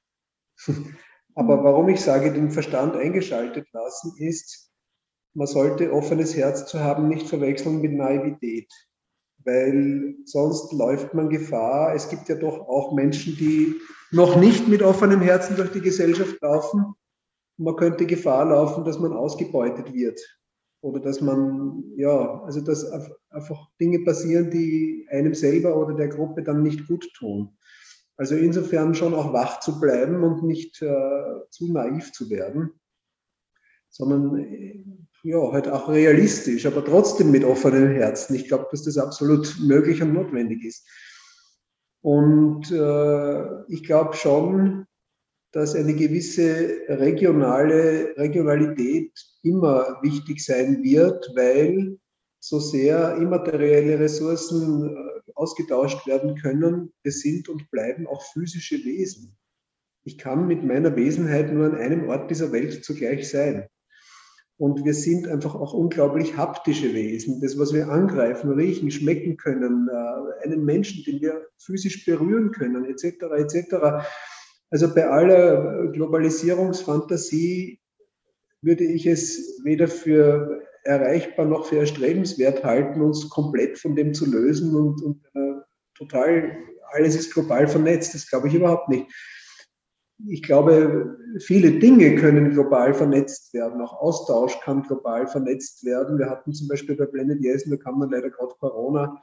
Aber warum ich sage, den Verstand eingeschaltet lassen, ist, man sollte offenes Herz zu haben nicht verwechseln mit Naivität, weil sonst läuft man Gefahr. Es gibt ja doch auch Menschen, die noch nicht mit offenem Herzen durch die Gesellschaft laufen. Man könnte Gefahr laufen, dass man ausgebeutet wird oder dass man, ja, also dass einfach Dinge passieren, die einem selber oder der Gruppe dann nicht gut tun. Also insofern schon auch wach zu bleiben und nicht zu naiv zu werden, sondern ja, halt auch realistisch, aber trotzdem mit offenem Herzen. Ich glaube, dass das absolut möglich und notwendig ist. Und ich glaube schon, dass eine gewisse Regionalität immer wichtig sein wird, weil so sehr immaterielle Ressourcen ausgetauscht werden können, wir sind und bleiben auch physische Wesen. Ich kann mit meiner Wesenheit nur an einem Ort dieser Welt zugleich sein. Und wir sind einfach auch unglaublich haptische Wesen. Das, was wir angreifen, riechen, schmecken können, einen Menschen, den wir physisch berühren können, etc., etc. Also bei aller Globalisierungsfantasie würde ich es weder für erreichbar noch für erstrebenswert halten, uns komplett von dem zu lösen und total alles ist global vernetzt. Das glaube ich überhaupt nicht. Ich glaube, viele Dinge können global vernetzt werden. Auch Austausch kann global vernetzt werden. Wir hatten zum Beispiel bei Blended Yes, da kam dann leider gerade Corona,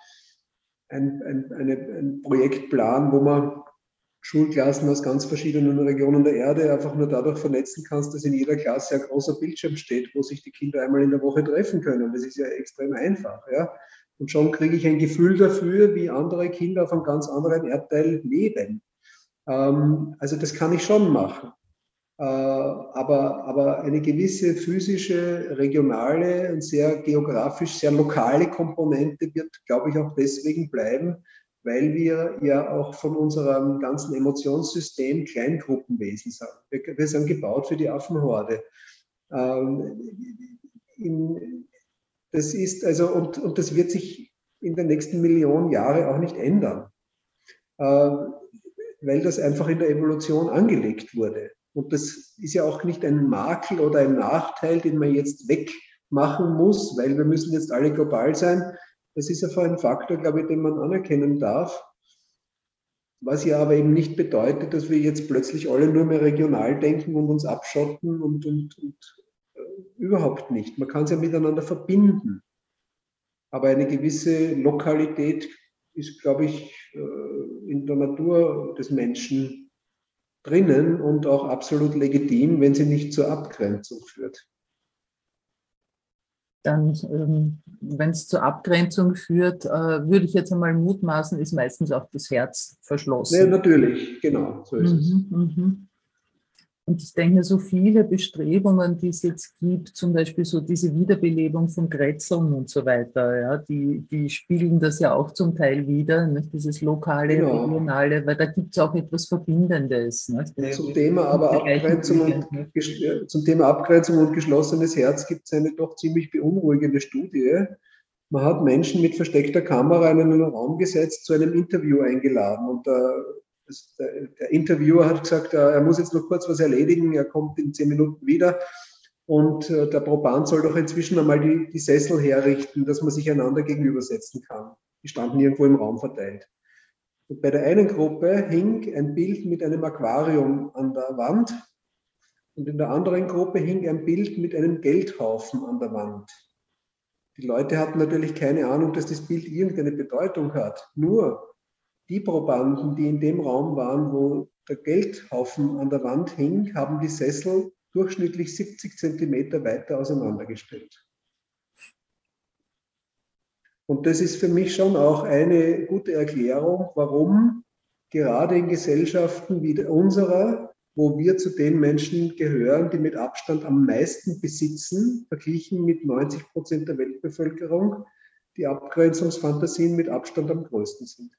ein Projektplan, wo man Schulklassen aus ganz verschiedenen Regionen der Erde einfach nur dadurch vernetzen kannst, dass in jeder Klasse ein großer Bildschirm steht, wo sich die Kinder einmal in der Woche treffen können. Das ist ja extrem einfach. Ja? Und schon kriege ich ein Gefühl dafür, wie andere Kinder auf einem ganz anderen Erdteil leben. Also das kann ich schon machen. Aber eine gewisse physische, regionale und sehr geografisch, sehr lokale Komponente wird, glaube ich, auch deswegen bleiben, weil wir ja auch von unserem ganzen Emotionssystem Kleingruppenwesen sind. Wir sind gebaut für die Affenhorde. Das ist also, und das wird sich in den nächsten Millionen Jahre auch nicht ändern, weil das einfach in der Evolution angelegt wurde. Und das ist ja auch nicht ein Makel oder ein Nachteil, den man jetzt wegmachen muss, weil wir müssen jetzt alle global sein. Das ist einfach ein Faktor, glaube ich, den man anerkennen darf. Was ja aber eben nicht bedeutet, dass wir jetzt plötzlich alle nur mehr regional denken und uns abschotten und überhaupt nicht. Man kann es ja miteinander verbinden. Aber eine gewisse Lokalität ist, glaube ich, in der Natur des Menschen drinnen und auch absolut legitim, wenn sie nicht zur Abgrenzung führt. Dann, wenn es zur Abgrenzung führt, würde ich jetzt einmal mutmaßen, ist meistens auch das Herz verschlossen. Ja, natürlich, genau, so ist es. Und ich denke, so viele Bestrebungen, die es jetzt gibt, zum Beispiel so diese Wiederbelebung von Grätzeln und so weiter, ja, die spiegeln das ja auch zum Teil wieder, nicht? Dieses lokale, genau, regionale, weil da gibt es auch etwas Verbindendes. Nicht? Zum Thema Abgrenzung und geschlossenes Herz gibt es eine doch ziemlich beunruhigende Studie. Man hat Menschen mit versteckter Kamera in einen Raum gesetzt, zu einem Interview eingeladen und der Interviewer hat gesagt, er muss jetzt noch kurz was erledigen, er kommt in 10 Minuten wieder und der Proband soll doch inzwischen einmal die Sessel herrichten, dass man sich einander gegenübersetzen kann. Die standen irgendwo im Raum verteilt. Und bei der einen Gruppe hing ein Bild mit einem Aquarium an der Wand und in der anderen Gruppe hing ein Bild mit einem Geldhaufen an der Wand. Die Leute hatten natürlich keine Ahnung, dass das Bild irgendeine Bedeutung hat. Nur die Probanden, die in dem Raum waren, wo der Geldhaufen an der Wand hing, haben die Sessel durchschnittlich 70 Zentimeter weiter auseinandergestellt. Und das ist für mich schon auch eine gute Erklärung, warum gerade in Gesellschaften wie unserer, wo wir zu den Menschen gehören, die mit Abstand am meisten besitzen, verglichen mit 90% der Weltbevölkerung, die Abgrenzungsfantasien mit Abstand am größten sind.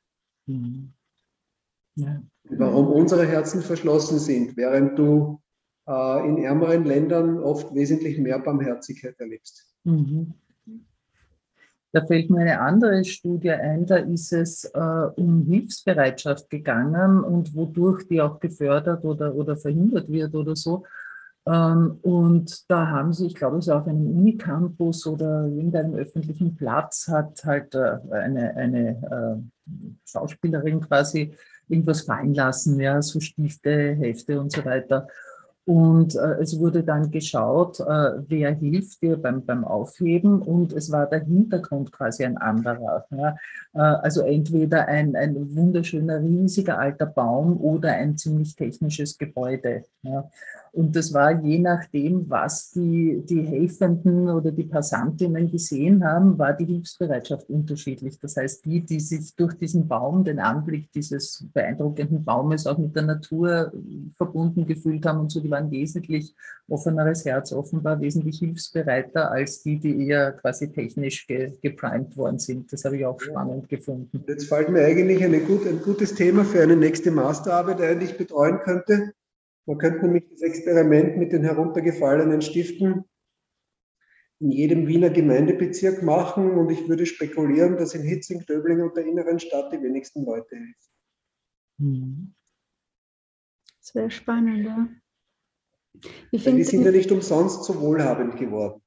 Ja. Warum unsere Herzen verschlossen sind, während du in ärmeren Ländern oft wesentlich mehr Barmherzigkeit erlebst. Da fällt mir eine andere Studie ein, da ist es um Hilfsbereitschaft gegangen und wodurch die auch gefördert oder verhindert wird oder so. Und da haben sie, ich glaube, es ist auf einem Unicampus oder irgendeinem öffentlichen Platz, hat halt eine Schauspielerin quasi irgendwas fallen lassen, ja, so Stifte, Hefte und so weiter. Und es wurde dann geschaut, wer hilft dir beim Aufheben, und es war der Hintergrund quasi ein anderer. Ja. Also entweder ein wunderschöner, riesiger alter Baum oder ein ziemlich technisches Gebäude. Ja. Und das war je nachdem, was die Helfenden oder die Passantinnen gesehen haben, war die Hilfsbereitschaft unterschiedlich. Das heißt, die sich durch diesen Baum, den Anblick dieses beeindruckenden Baumes auch mit der Natur verbunden gefühlt haben und so, die waren wesentlich offeneres Herz, offenbar wesentlich hilfsbereiter als die eher quasi technisch geprimed worden sind. Das habe ich auch spannend gefunden. Jetzt fällt mir eigentlich ein gutes Thema für eine nächste Masterarbeit ein, die ich betreuen könnte. Man könnte nämlich das Experiment mit den heruntergefallenen Stiften in jedem Wiener Gemeindebezirk machen, und ich würde spekulieren, dass in Hitzing, Döbling und der inneren Stadt die wenigsten Leute helfen. Das wäre spannend, ja. Die sind ja nicht umsonst so wohlhabend geworden.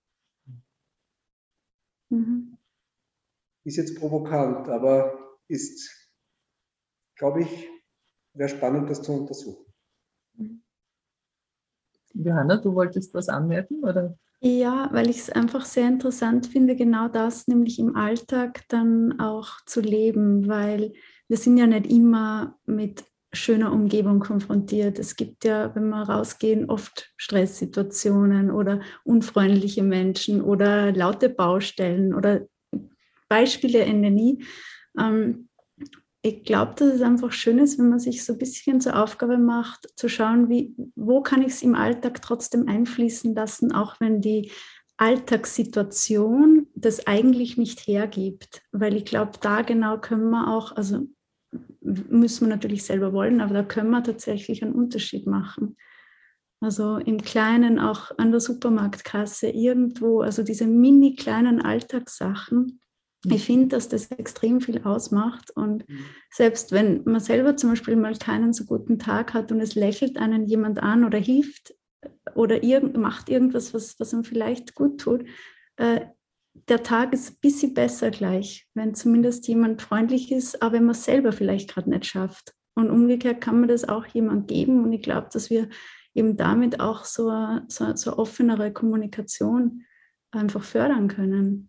Ist jetzt provokant, aber ist, glaube ich, wäre spannend, das zu untersuchen. Johanna, du wolltest was anmerken, oder? Ja, weil ich es einfach sehr interessant finde, genau das nämlich im Alltag dann auch zu leben, weil wir sind ja nicht immer mit schöner Umgebung konfrontiert. Es gibt ja, wenn wir rausgehen, oft Stresssituationen oder unfreundliche Menschen oder laute Baustellen oder Beispiele enden nie. Ich glaube, dass es einfach schön ist, wenn man sich so ein bisschen zur Aufgabe macht, zu schauen, wo kann ich es im Alltag trotzdem einfließen lassen, auch wenn die Alltagssituation das eigentlich nicht hergibt. Weil ich glaube, da genau können wir auch, also müssen wir natürlich selber wollen, aber da können wir tatsächlich einen Unterschied machen. Also im Kleinen, auch an der Supermarktkasse, irgendwo, also diese mini kleinen Alltagssachen. Ich finde, dass das extrem viel ausmacht, und selbst wenn man selber zum Beispiel mal keinen so guten Tag hat und es lächelt einen jemand an oder hilft oder macht irgendwas, was einem vielleicht gut tut, der Tag ist ein bisschen besser gleich, wenn zumindest jemand freundlich ist, aber wenn man es selber vielleicht gerade nicht schafft. Und umgekehrt kann man das auch jemand geben, und ich glaube, dass wir eben damit auch so offenere Kommunikation einfach fördern können.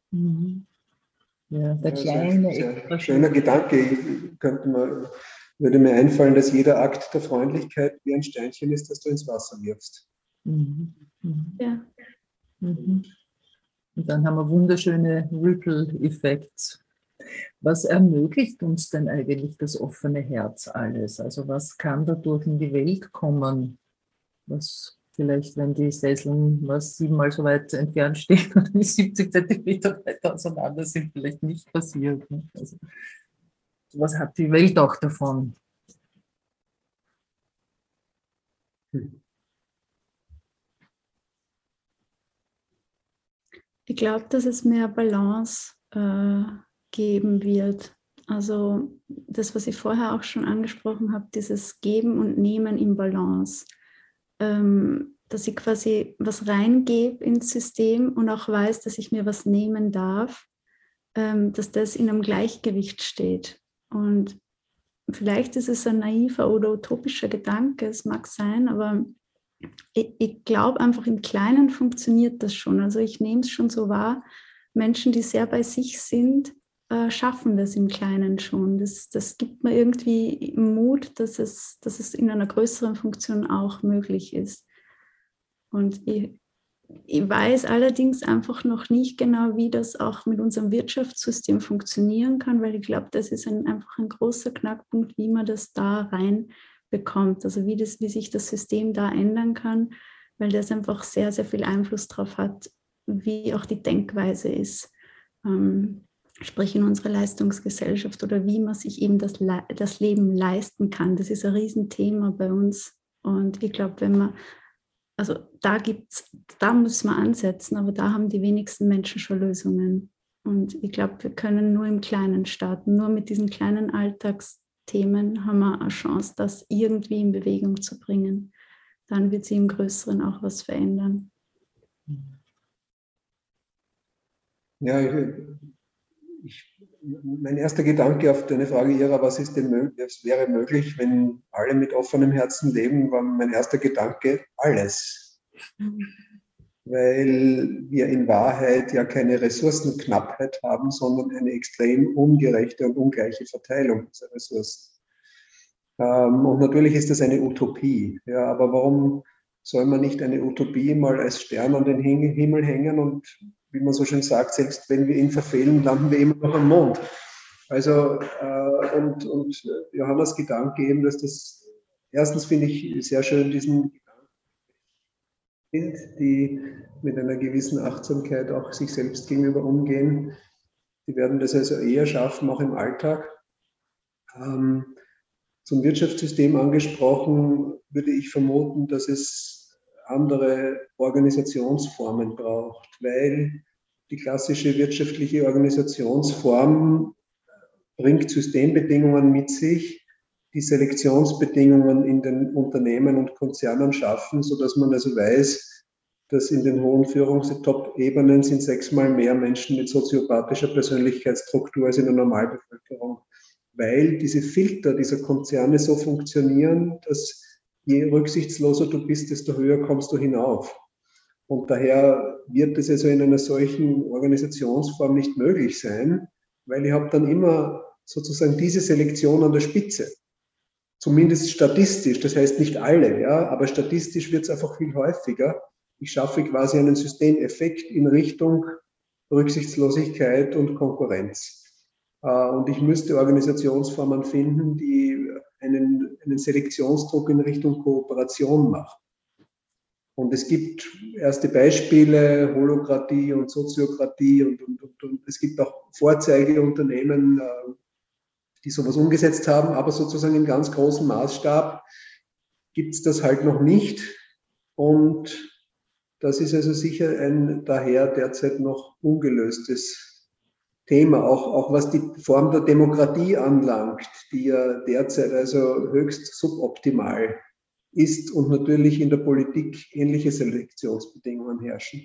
Ja, der kleine, schöner Gedanke. Würde mir einfallen, dass jeder Akt der Freundlichkeit wie ein Steinchen ist, das du ins Wasser wirfst. Ja. Und dann haben wir wunderschöne Ripple-Effekte. Was ermöglicht uns denn eigentlich das offene Herz alles? Also was kann dadurch in die Welt kommen? Was vielleicht, wenn die Sesseln 7-mal so weit entfernt stehen oder 70 Zentimeter weiter auseinander sind, vielleicht nicht passiert. Ne? Also, was hat die Welt auch davon? Ich glaube, dass es mehr Balance geben wird. Also das, was ich vorher auch schon angesprochen habe, dieses Geben und Nehmen in Balance. Dass ich quasi was reingebe ins System und auch weiß, dass ich mir was nehmen darf, dass das in einem Gleichgewicht steht. Und vielleicht ist es ein naiver oder utopischer Gedanke, es mag sein, aber ich glaube einfach, im Kleinen funktioniert das schon. Also ich nehme es schon so wahr, Menschen, die sehr bei sich sind, schaffen das im Kleinen schon. Das gibt mir irgendwie Mut, dass es in einer größeren Funktion auch möglich ist. Und ich weiß allerdings einfach noch nicht genau, wie das auch mit unserem Wirtschaftssystem funktionieren kann, weil ich glaube, das ist einfach ein großer Knackpunkt, wie man das da rein bekommt, also wie sich das System da ändern kann, weil das einfach sehr, sehr viel Einfluss darauf hat, wie auch die Denkweise ist, sprich in unserer Leistungsgesellschaft, oder wie man sich eben das Leben leisten kann. Das ist ein Riesenthema bei uns, und ich glaube, also da müssen wir ansetzen, aber da haben die wenigsten Menschen schon Lösungen. Und ich glaube, wir können nur im Kleinen starten. Nur mit diesen kleinen Alltagsthemen haben wir eine Chance, das irgendwie in Bewegung zu bringen. Dann wird sie im Größeren auch was verändern. Ja, mein erster Gedanke auf deine Frage, Ira, was ist denn möglich, es wäre möglich, wenn alle mit offenem Herzen leben, war mein erster Gedanke, alles. Weil wir in Wahrheit ja keine Ressourcenknappheit haben, sondern eine extrem ungerechte und ungleiche Verteilung dieser Ressourcen. Und natürlich ist das eine Utopie. Ja, aber warum soll man nicht eine Utopie mal als Stern an den Himmel hängen und, wie man so schön sagt, selbst wenn wir ihn verfehlen, landen wir immer noch am Mond. Also, und Johannas Gedanke eben, dass das, erstens finde ich sehr schön diesen Bild, die mit einer gewissen Achtsamkeit auch sich selbst gegenüber umgehen. Die werden das also eher schaffen, auch im Alltag. Zum Wirtschaftssystem angesprochen, würde ich vermuten, dass es andere Organisationsformen braucht, weil die klassische wirtschaftliche Organisationsform bringt Systembedingungen mit sich, die Selektionsbedingungen in den Unternehmen und Konzernen schaffen, sodass man also weiß, dass in den hohen Führungs-Top-Ebenen sind 6-mal mehr Menschen mit soziopathischer Persönlichkeitsstruktur als in der Normalbevölkerung, weil diese Filter dieser Konzerne so funktionieren, dass je rücksichtsloser du bist, desto höher kommst du hinauf. Und daher wird es also in einer solchen Organisationsform nicht möglich sein, weil ich habe dann immer sozusagen diese Selektion an der Spitze. Zumindest statistisch, das heißt nicht alle, ja, aber statistisch wird es einfach viel häufiger. Ich schaffe quasi einen Systemeffekt in Richtung Rücksichtslosigkeit und Konkurrenz. Und ich müsste Organisationsformen finden, die einen Selektionsdruck in Richtung Kooperation machen. Und es gibt erste Beispiele, Holokratie und Soziokratie und es gibt auch Vorzeigeunternehmen, die sowas umgesetzt haben, aber sozusagen im ganz großen Maßstab gibt es das halt noch nicht. Und das ist also sicher ein daher derzeit noch ungelöstes Thema, auch was die Form der Demokratie anlangt, die ja derzeit also höchst suboptimal ist und natürlich in der Politik ähnliche Selektionsbedingungen herrschen.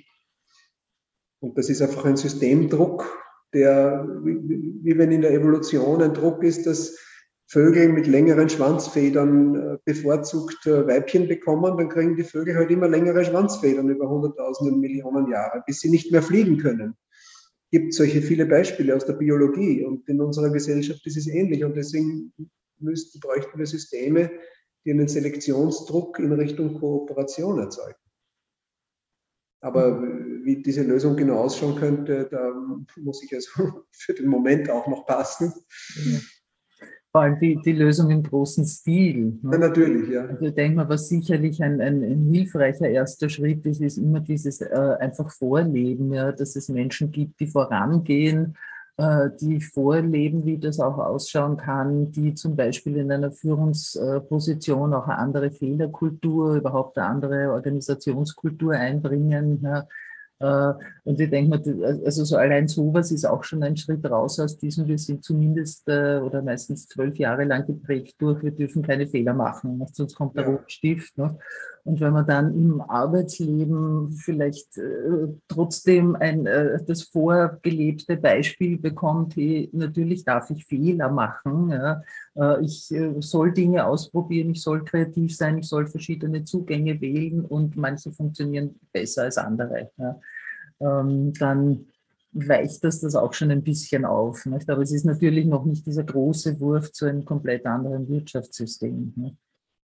Und das ist einfach ein Systemdruck, der, wie wenn in der Evolution ein Druck ist, dass Vögel mit längeren Schwanzfedern bevorzugt Weibchen bekommen, dann kriegen die Vögel halt immer längere Schwanzfedern über Hunderttausende, Millionen Jahre, bis sie nicht mehr fliegen können. Es gibt solche viele Beispiele aus der Biologie und in unserer Gesellschaft ist es ähnlich und deswegen bräuchten wir Systeme, die einen Selektionsdruck in Richtung Kooperation erzeugen. Aber wie diese Lösung genau ausschauen könnte, da muss ich also für den Moment auch noch passen. Ja. Vor allem die Lösung im großen Stil. Ne? Ja, natürlich, ja. Also ich denke mal, was sicherlich ein hilfreicher erster Schritt ist immer dieses einfach Vorleben, ja, dass es Menschen gibt, die vorangehen, die vorleben, wie das auch ausschauen kann, die zum Beispiel in einer Führungsposition auch eine andere Fehlerkultur, überhaupt eine andere Organisationskultur einbringen. Ja. Und ich denke mal, also so allein sowas ist auch schon ein Schritt raus aus diesem, wir sind zumindest oder meistens 12 Jahre lang geprägt durch, wir dürfen keine Fehler machen, sonst kommt der Rotstift. Ne? Und wenn man dann im Arbeitsleben vielleicht trotzdem das vorgelebte Beispiel bekommt, hey, natürlich darf ich Fehler machen, ja? Ich soll Dinge ausprobieren, ich soll kreativ sein, ich soll verschiedene Zugänge wählen und manche funktionieren besser als andere. Ja. Dann weicht das auch schon ein bisschen auf. Nicht? Aber es ist natürlich noch nicht dieser große Wurf zu einem komplett anderen Wirtschaftssystem. Nicht?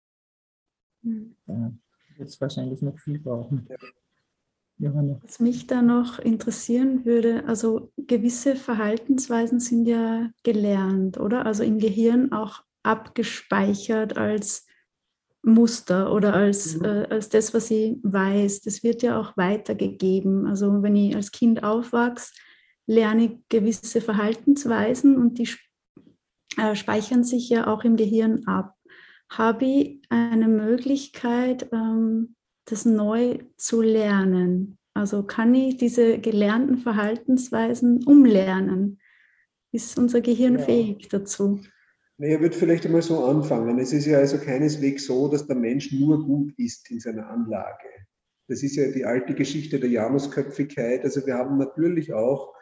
Da wird es wahrscheinlich noch viel brauchen. Johanna. Was mich da noch interessieren würde, also gewisse Verhaltensweisen sind ja gelernt, oder? Also im Gehirn auch abgespeichert als Muster oder als das, was ich weiß. Das wird ja auch weitergegeben. Also wenn ich als Kind aufwachse, lerne ich gewisse Verhaltensweisen und die speichern sich ja auch im Gehirn ab. Habe ich eine Möglichkeit, das neu zu lernen? Also kann ich diese gelernten Verhaltensweisen umlernen? Ist unser Gehirn fähig dazu? Ich würde vielleicht einmal so anfangen. Es ist ja also keineswegs so, dass der Mensch nur gut ist in seiner Anlage. Das ist ja die alte Geschichte der Janusköpfigkeit. Also wir haben natürlich auch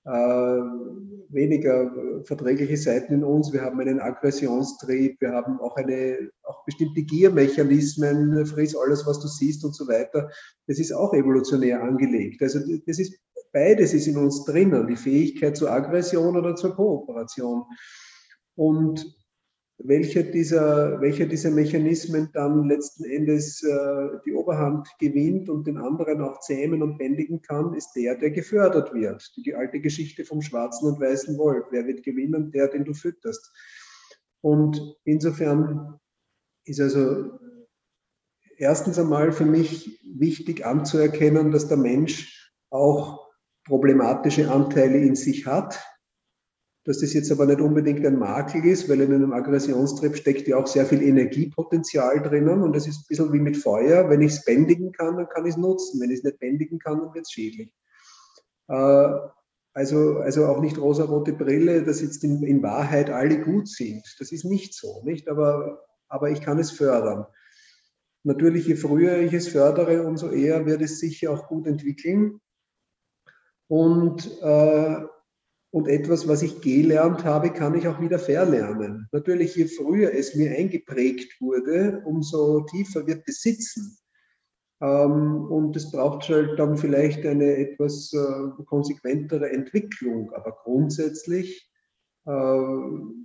weniger verträgliche Seiten in uns. Wir haben einen Aggressionstrieb, wir haben auch bestimmte Giermechanismen, friss alles, was du siehst und so weiter. Das ist auch evolutionär angelegt. Also beides ist in uns drinnen, die Fähigkeit zur Aggression oder zur Kooperation. Und welcher dieser Mechanismen dann letzten Endes die Oberhand gewinnt und den anderen auch zähmen und bändigen kann, ist der gefördert wird. Die alte Geschichte vom schwarzen und weißen Wolf. Wer wird gewinnen? Der, den du fütterst. Und insofern ist also erstens einmal für mich wichtig anzuerkennen, dass der Mensch auch problematische Anteile in sich hat. Dass das jetzt aber nicht unbedingt ein Makel ist, weil in einem Aggressionstrieb steckt ja auch sehr viel Energiepotenzial drinnen und das ist ein bisschen wie mit Feuer. Wenn ich es bändigen kann, dann kann ich es nutzen. Wenn ich es nicht bändigen kann, dann wird es schädlich. Also auch nicht rosarote Brille, dass jetzt in Wahrheit alle gut sind. Das ist nicht so, nicht? Aber ich kann es fördern. Natürlich, je früher ich es fördere, umso eher wird es sich auch gut entwickeln. Und etwas, was ich gelernt habe, kann ich auch wieder verlernen. Natürlich, je früher es mir eingeprägt wurde, umso tiefer wird es sitzen. Und es braucht halt dann vielleicht eine etwas konsequentere Entwicklung. Aber grundsätzlich kann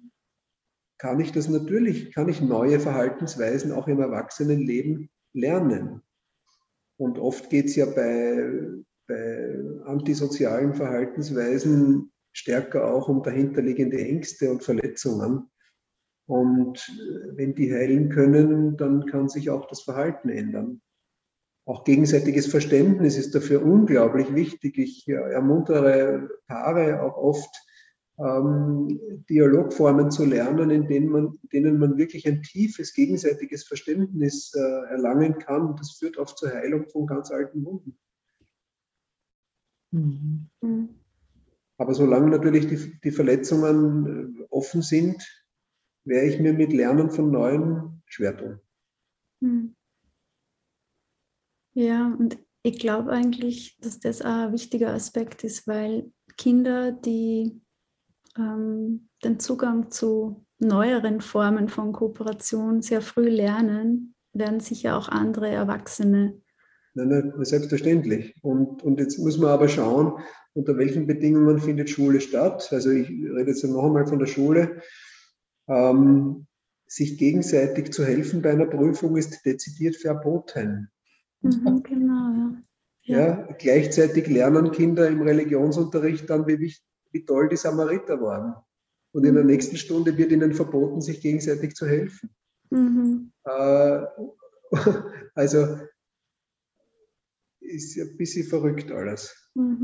ich neue Verhaltensweisen auch im Erwachsenenleben lernen. Und oft geht es ja bei antisozialen Verhaltensweisen stärker auch um dahinterliegende Ängste und Verletzungen. Und wenn die heilen können, dann kann sich auch das Verhalten ändern. Auch gegenseitiges Verständnis ist dafür unglaublich wichtig. Ich ermuntere Paare auch oft, Dialogformen zu lernen, in denen man wirklich ein tiefes gegenseitiges Verständnis erlangen kann. Und das führt oft zur Heilung von ganz alten Wunden. Mhm. Aber solange natürlich die Verletzungen offen sind, werde ich mir mit Lernen von Neuem schwer tun. Ja, und ich glaube eigentlich, dass das auch ein wichtiger Aspekt ist, weil Kinder, die den Zugang zu neueren Formen von Kooperation sehr früh lernen, werden sicher auch andere Erwachsene. Nein, selbstverständlich. Und jetzt muss man aber schauen, unter welchen Bedingungen findet Schule statt. Also ich rede jetzt noch einmal von der Schule. Sich gegenseitig zu helfen bei einer Prüfung ist dezidiert verboten. Genau, ja. Gleichzeitig lernen Kinder im Religionsunterricht dann, wie toll die Samariter waren. Und in der nächsten Stunde wird ihnen verboten, sich gegenseitig zu helfen. Also ist ein bisschen verrückt alles.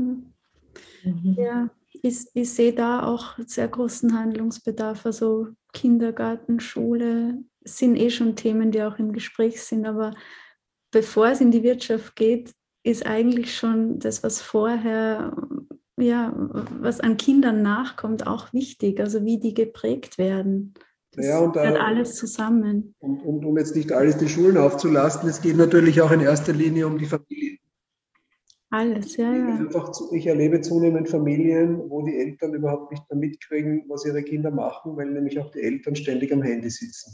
Ja, ich sehe da auch sehr großen Handlungsbedarf. Also Kindergarten, Schule sind schon Themen, die auch im Gespräch sind. Aber bevor es in die Wirtschaft geht, ist eigentlich schon das, was vorher, was an Kindern nachkommt, auch wichtig. Also wie die geprägt werden. Das gehört alles zusammen. Und um jetzt nicht alles die Schulen aufzulasten, es geht natürlich auch in erster Linie um die Familie. Alles, ja. Ich erlebe zunehmend Familien, wo die Eltern überhaupt nicht mehr mitkriegen, was ihre Kinder machen, weil nämlich auch die Eltern ständig am Handy sitzen.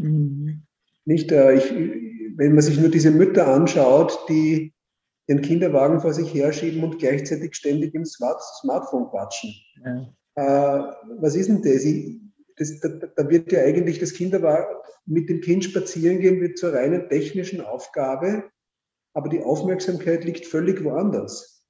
Wenn man sich nur diese Mütter anschaut, die den Kinderwagen vor sich herschieben und gleichzeitig ständig im Smartphone quatschen. Was ist denn das? Da wird ja eigentlich das Kinderwagen mit dem Kind spazieren gehen, wird zur reinen technischen Aufgabe, aber die Aufmerksamkeit liegt völlig woanders.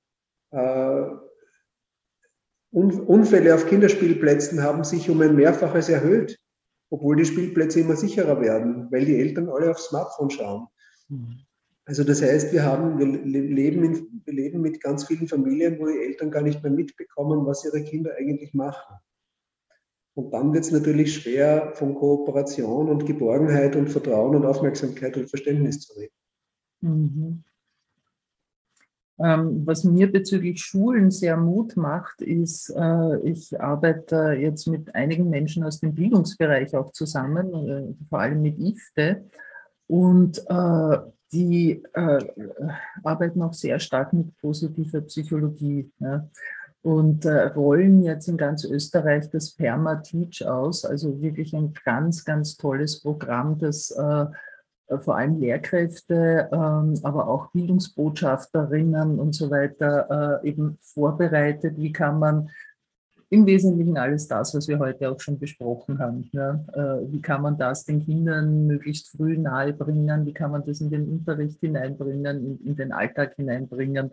Unfälle auf Kinderspielplätzen haben sich um ein Mehrfaches erhöht, obwohl die Spielplätze immer sicherer werden, weil die Eltern alle aufs Smartphone schauen. Also das heißt, wir leben mit ganz vielen Familien, wo die Eltern gar nicht mehr mitbekommen, was ihre Kinder eigentlich machen. Und dann wird es natürlich schwer, von Kooperation und Geborgenheit und Vertrauen und Aufmerksamkeit und Verständnis zu reden. Was mir bezüglich Schulen sehr Mut macht, ist, ich arbeite jetzt mit einigen Menschen aus dem Bildungsbereich auch zusammen, vor allem mit IFTE. Und die arbeiten auch sehr stark mit positiver Psychologie. Ja. Und rollen jetzt in ganz Österreich das PermaTeach aus, also wirklich ein ganz, ganz tolles Programm, das vor allem Lehrkräfte, aber auch Bildungsbotschafterinnen und so weiter eben vorbereitet. Wie kann man im Wesentlichen alles das, was wir heute auch schon besprochen haben. Ja? Wie kann man das den Kindern möglichst früh nahebringen? Wie kann man das in den Unterricht hineinbringen, in den Alltag hineinbringen?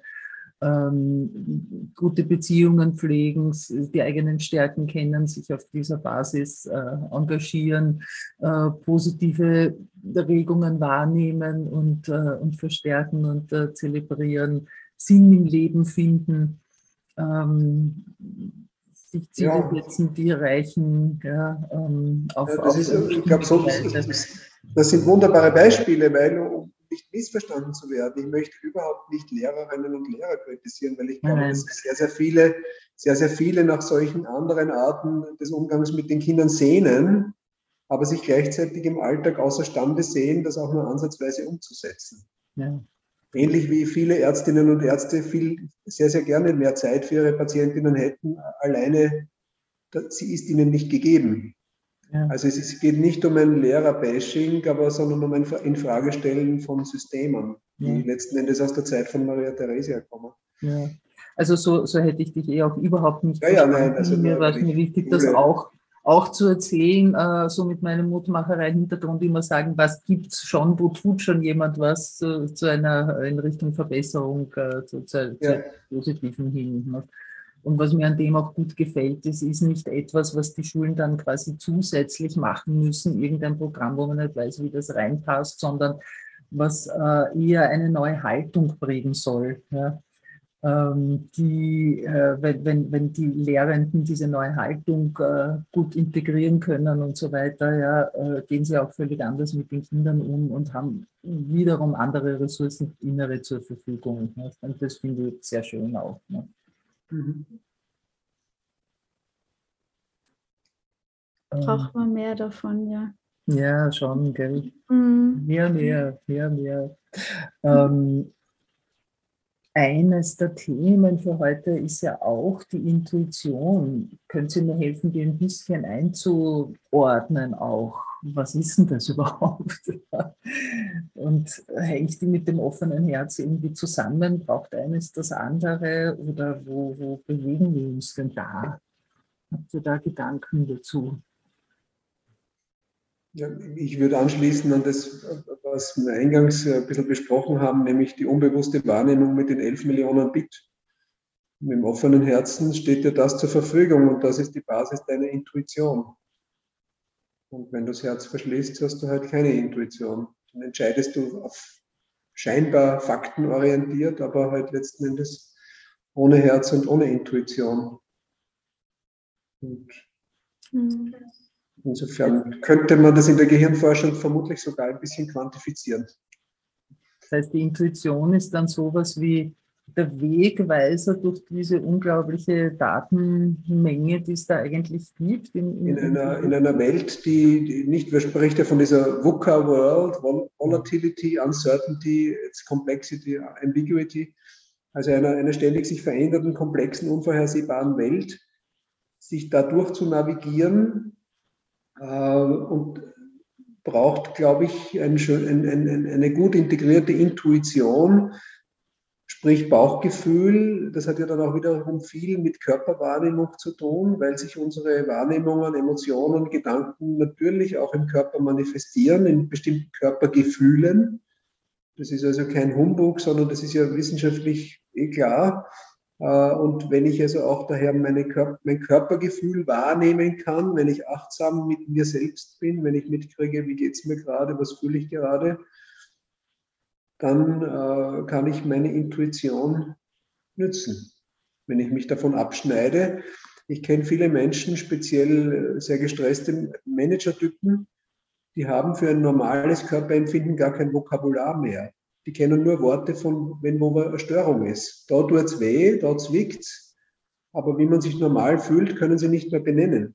Gute Beziehungen pflegen, die eigenen Stärken kennen, sich auf dieser Basis engagieren, positive Regungen wahrnehmen und verstärken und zelebrieren, Sinn im Leben finden, sich Ziele setzen, die erreichen, ja, ich glaube, das sind wunderbare Beispiele, weil, um nicht missverstanden zu werden, ich möchte überhaupt nicht Lehrerinnen und Lehrer kritisieren, weil ich glaube, dass sehr, sehr viele nach solchen anderen Arten des Umgangs mit den Kindern sehnen, aber sich gleichzeitig im Alltag außerstande sehen, das auch nur ansatzweise umzusetzen. Ja. Ähnlich wie viele Ärztinnen und Ärzte sehr, sehr gerne mehr Zeit für ihre Patientinnen hätten, alleine, sie ist ihnen nicht gegeben. Ja. Also es geht nicht um ein Lehrer-Bashing, sondern um ein Infragestellen von Systemen, die letzten Endes aus der Zeit von Maria Theresia kommen. Ja. Also so hätte ich dich auch überhaupt nicht verstanden. Nein, also mir war es mir wichtig, das auch zu erzählen, so mit meinem Mutmacherei-Hintergrund immer sagen, was gibt es schon, wo tut schon jemand was zu einer in Richtung Verbesserung, zu Positiven hin. Ne? Und was mir an dem auch gut gefällt, ist nicht etwas, was die Schulen dann quasi zusätzlich machen müssen, irgendein Programm, wo man nicht weiß, wie das reinpasst, sondern was eher eine neue Haltung prägen soll. Ja? Wenn die Lehrenden diese neue Haltung gut integrieren können und so weiter, ja, gehen sie auch völlig anders mit den Kindern um und haben wiederum andere Ressourcen, innere zur Verfügung. Ne? Und das finde ich sehr schön auch. Ne? Braucht man mehr davon, ja. Ja, schon, gell. Mehr. Eines der Themen für heute ist ja auch die Intuition. Können Sie mir helfen, die ein bisschen einzuordnen auch? Was ist denn das überhaupt? Und hängt die mit dem offenen Herz irgendwie zusammen? Braucht eines das andere? Oder wo bewegen wir uns denn da? Habt ihr da Gedanken dazu? Ja, ich würde anschließen an das, was wir eingangs ein bisschen besprochen haben, nämlich die unbewusste Wahrnehmung mit den 11 Millionen Bit. Mit dem offenen Herzen steht dir das zur Verfügung und das ist die Basis deiner Intuition. Und wenn du das Herz verschließt, hast du halt keine Intuition. Dann entscheidest du auf scheinbar faktenorientiert, aber halt letzten Endes ohne Herz und ohne Intuition. Und insofern könnte man das in der Gehirnforschung vermutlich sogar ein bisschen quantifizieren. Das heißt, die Intuition ist dann sowas wie der Wegweiser durch diese unglaubliche Datenmenge, die es da eigentlich gibt. In einer Welt, die nicht, wer spricht ja von dieser VUCA-World, Volatility, Uncertainty, Complexity, Ambiguity, also einer ständig sich verändernden, komplexen, unvorhersehbaren Welt, sich dadurch zu navigieren, und braucht, glaube ich, eine gut integrierte Intuition, sprich Bauchgefühl. Das hat ja dann auch wiederum viel mit Körperwahrnehmung zu tun, weil sich unsere Wahrnehmungen, Emotionen, Gedanken natürlich auch im Körper manifestieren, in bestimmten Körpergefühlen. Das ist also kein Humbug, sondern das ist ja wissenschaftlich klar. Und wenn ich also auch daher mein Körpergefühl wahrnehmen kann, wenn ich achtsam mit mir selbst bin, wenn ich mitkriege, wie geht es mir gerade, was fühle ich gerade, dann kann ich meine Intuition nützen. Wenn ich mich davon abschneide, ich kenne viele Menschen, speziell sehr gestresste Managertypen, die haben für ein normales Körperempfinden gar kein Vokabular mehr. Die kennen nur Worte von, wenn wo eine Störung ist. Da tut es weh, da zwickt es, aber wie man sich normal fühlt, können sie nicht mehr benennen.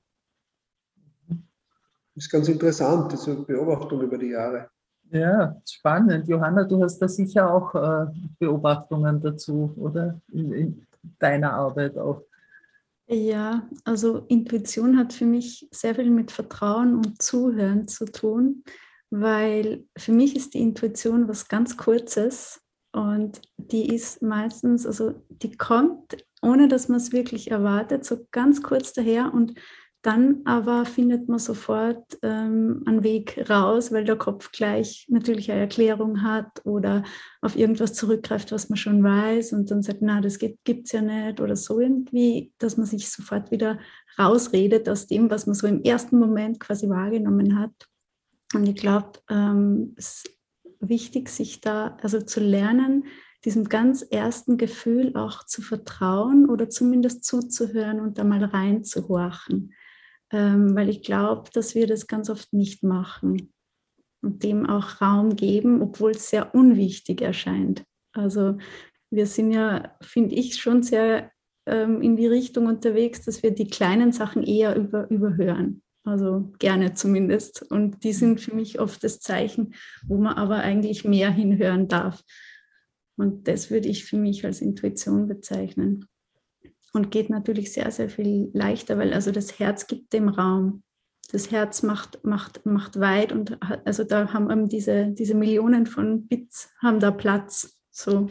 Das ist ganz interessant, diese Beobachtung über die Jahre. Ja, spannend. Johanna, du hast da sicher auch Beobachtungen dazu, oder? In deiner Arbeit auch. Ja, also Intuition hat für mich sehr viel mit Vertrauen und Zuhören zu tun, weil für mich ist die Intuition was ganz Kurzes und die ist meistens, also die kommt, ohne dass man es wirklich erwartet, so ganz kurz daher und dann aber findet man sofort einen Weg raus, weil der Kopf gleich natürlich eine Erklärung hat oder auf irgendwas zurückgreift, was man schon weiß und dann sagt, na, das gibt es ja nicht oder so irgendwie, dass man sich sofort wieder rausredet aus dem, was man so im ersten Moment quasi wahrgenommen hat. Und ich glaube, es ist wichtig, sich da also zu lernen, diesem ganz ersten Gefühl auch zu vertrauen oder zumindest zuzuhören und da mal reinzuhorchen. Weil ich glaube, dass wir das ganz oft nicht machen und dem auch Raum geben, obwohl es sehr unwichtig erscheint. Also wir sind ja, finde ich, schon sehr in die Richtung unterwegs, dass wir die kleinen Sachen eher überhören. Also gerne zumindest. Und die sind für mich oft das Zeichen, wo man aber eigentlich mehr hinhören darf. Und das würde ich für mich als Intuition bezeichnen. Und geht natürlich sehr, sehr viel leichter, weil also das Herz gibt dem Raum. Das Herz macht weit und also da haben diese Millionen von Bits haben da Platz. So.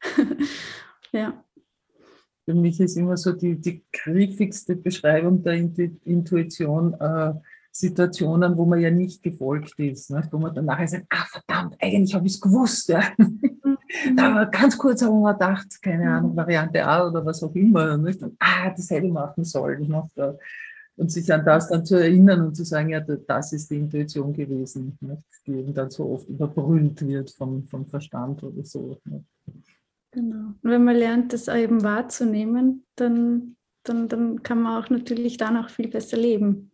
Ja. Für mich ist immer so die griffigste Beschreibung der Intuition Situationen, wo man ja nicht gefolgt ist, ne? Wo man dann nachher sagt, verdammt, eigentlich habe ich es gewusst. Ja. Da war ganz kurz haben wir gedacht, keine Ahnung, Variante A oder was auch immer. Nicht? Und, das hätte ich machen sollen. Nicht? Und sich an das dann zu erinnern und zu sagen, ja, das ist die Intuition gewesen, nicht? Die eben dann so oft überbrüllt wird vom Verstand oder so. Nicht? Genau. Und wenn man lernt, das eben wahrzunehmen, dann kann man auch natürlich danach viel besser leben.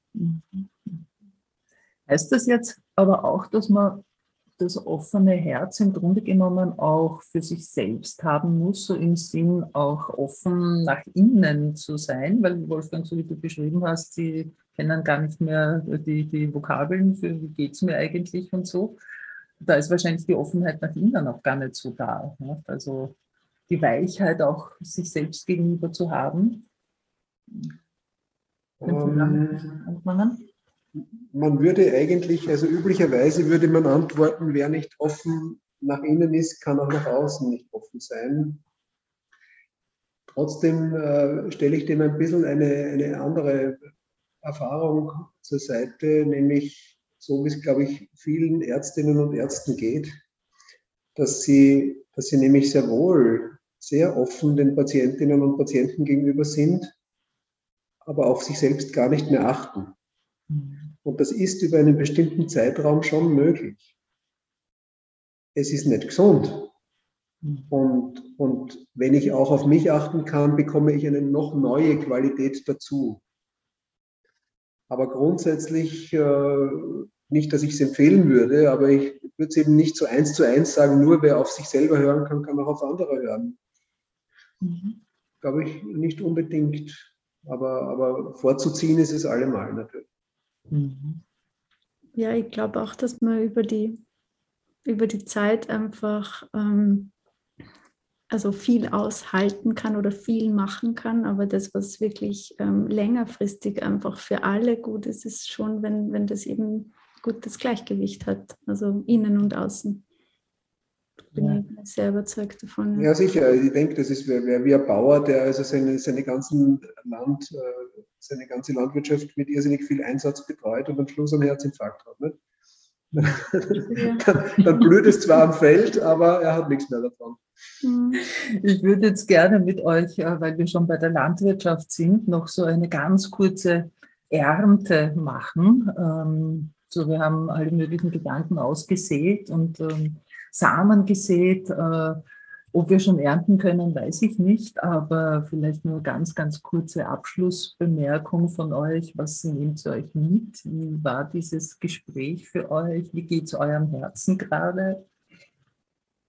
Heißt das jetzt aber auch, dass man das offene Herz im Grunde genommen auch für sich selbst haben muss, so im Sinn auch offen nach innen zu sein, weil Wolfgang, so wie du beschrieben hast, sie kennen gar nicht mehr die Vokabeln für wie geht es mir eigentlich und so. Da ist wahrscheinlich die Offenheit nach innen auch gar nicht so da. Ne? Also die Weichheit auch sich selbst gegenüber zu haben. Man würde eigentlich, also üblicherweise würde man antworten, wer nicht offen nach innen ist, kann auch nach außen nicht offen sein. Trotzdem stelle ich dem ein bisschen eine andere Erfahrung zur Seite, nämlich so wie es, glaube ich, vielen Ärztinnen und Ärzten geht, dass sie nämlich sehr wohl sehr offen den Patientinnen und Patienten gegenüber sind, aber auf sich selbst gar nicht mehr achten. Und das ist über einen bestimmten Zeitraum schon möglich. Es ist nicht gesund. Und wenn ich auch auf mich achten kann, bekomme ich eine noch neue Qualität dazu. Aber grundsätzlich nicht, dass ich es empfehlen würde, aber ich würde es eben nicht so 1:1 sagen, nur wer auf sich selber hören kann, kann auch auf andere hören. Glaube ich nicht unbedingt, aber vorzuziehen ist es allemal natürlich. Ja, ich glaube auch, dass man über die Zeit einfach also viel aushalten kann oder viel machen kann, aber das, was wirklich längerfristig einfach für alle gut ist, ist schon, wenn das eben gutes Gleichgewicht hat, also innen und außen. Bin ich sehr überzeugt davon. Ja, sicher. Ich denke, das ist wie ein Bauer, der also seine ganze Landwirtschaft mit irrsinnig viel Einsatz betreut und am Schluss einen Herzinfarkt hat. Nicht? Dann blüht es zwar am Feld, aber er hat nichts mehr davon. Ich würde jetzt gerne mit euch, weil wir schon bei der Landwirtschaft sind, noch so eine ganz kurze Ernte machen. So, wir haben alle möglichen Gedanken ausgesät und Samen gesät. Ob wir schon ernten können, weiß ich nicht, aber vielleicht nur ganz, ganz kurze Abschlussbemerkung von euch. Was nehmt ihr euch mit? Wie war dieses Gespräch für euch? Wie geht es eurem Herzen gerade?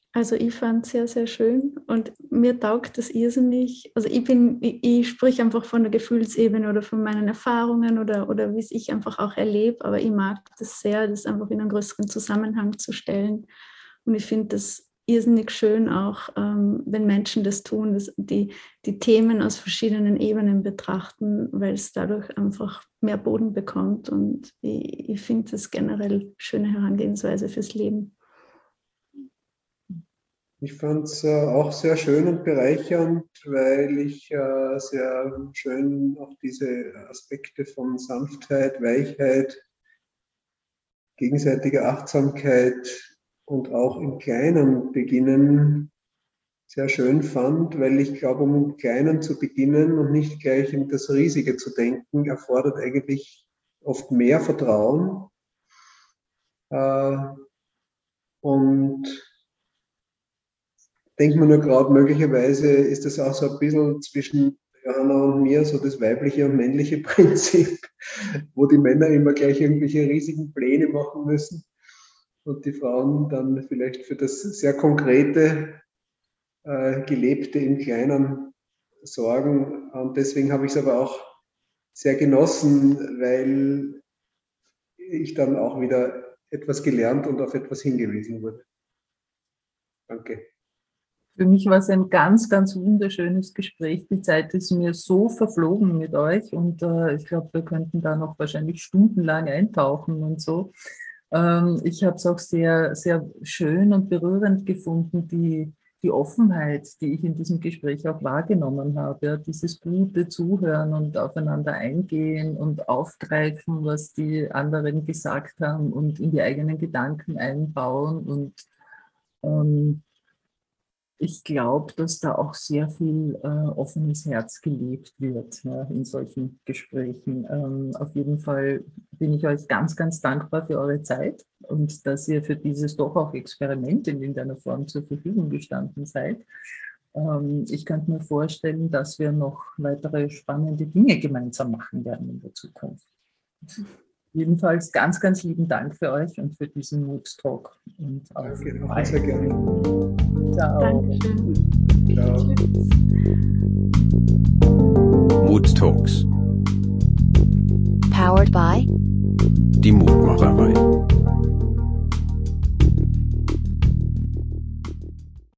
Also ich fand es sehr, sehr schön und mir taugt das irrsinnig. Also ich spreche einfach von der Gefühlsebene oder von meinen Erfahrungen oder wie es ich einfach auch erlebe, aber ich mag das sehr, das einfach in einen größeren Zusammenhang zu stellen. Und ich finde das irrsinnig schön auch, wenn Menschen das tun, dass die Themen aus verschiedenen Ebenen betrachten, weil es dadurch einfach mehr Boden bekommt. Und ich finde das generell eine schöne Herangehensweise fürs Leben. Ich fand es auch sehr schön und bereichernd, weil ich sehr schön auch diese Aspekte von Sanftheit, Weichheit, gegenseitiger Achtsamkeit und auch im Kleinen beginnen sehr schön fand, weil ich glaube, um im Kleinen zu beginnen und nicht gleich in das Riesige zu denken, erfordert eigentlich oft mehr Vertrauen. Und denkt man nur gerade, möglicherweise ist das auch so ein bisschen zwischen Johanna und mir so das weibliche und männliche Prinzip, wo die Männer immer gleich irgendwelche riesigen Pläne machen müssen und die Frauen dann vielleicht für das sehr konkrete, Gelebte im Kleinen sorgen. Und deswegen habe ich es aber auch sehr genossen, weil ich dann auch wieder etwas gelernt und auf etwas hingewiesen wurde. Danke. Für mich war es ein ganz, ganz wunderschönes Gespräch. Die Zeit ist mir so verflogen mit euch und ich glaube, wir könnten da noch wahrscheinlich stundenlang eintauchen und so. Ich habe es auch sehr, sehr schön und berührend gefunden, die Offenheit, die ich in diesem Gespräch auch wahrgenommen habe. Ja, dieses gute Zuhören und aufeinander eingehen und aufgreifen, was die anderen gesagt haben und in die eigenen Gedanken einbauen und ich glaube, dass da auch sehr viel offenes Herz gelebt wird, ja, in solchen Gesprächen. Auf jeden Fall bin ich euch ganz, ganz dankbar für eure Zeit und dass ihr für dieses doch auch Experiment in irgendeiner Form zur Verfügung gestanden seid. Ich könnte mir vorstellen, dass wir noch weitere spannende Dinge gemeinsam machen werden in der Zukunft. Jedenfalls ganz, ganz lieben Dank für euch und für diesen Mood Talk. Und danke, auch sehr gerne. Ciao. Dankeschön. Ciao. Mood Talks. Powered by Die Mutmacherei.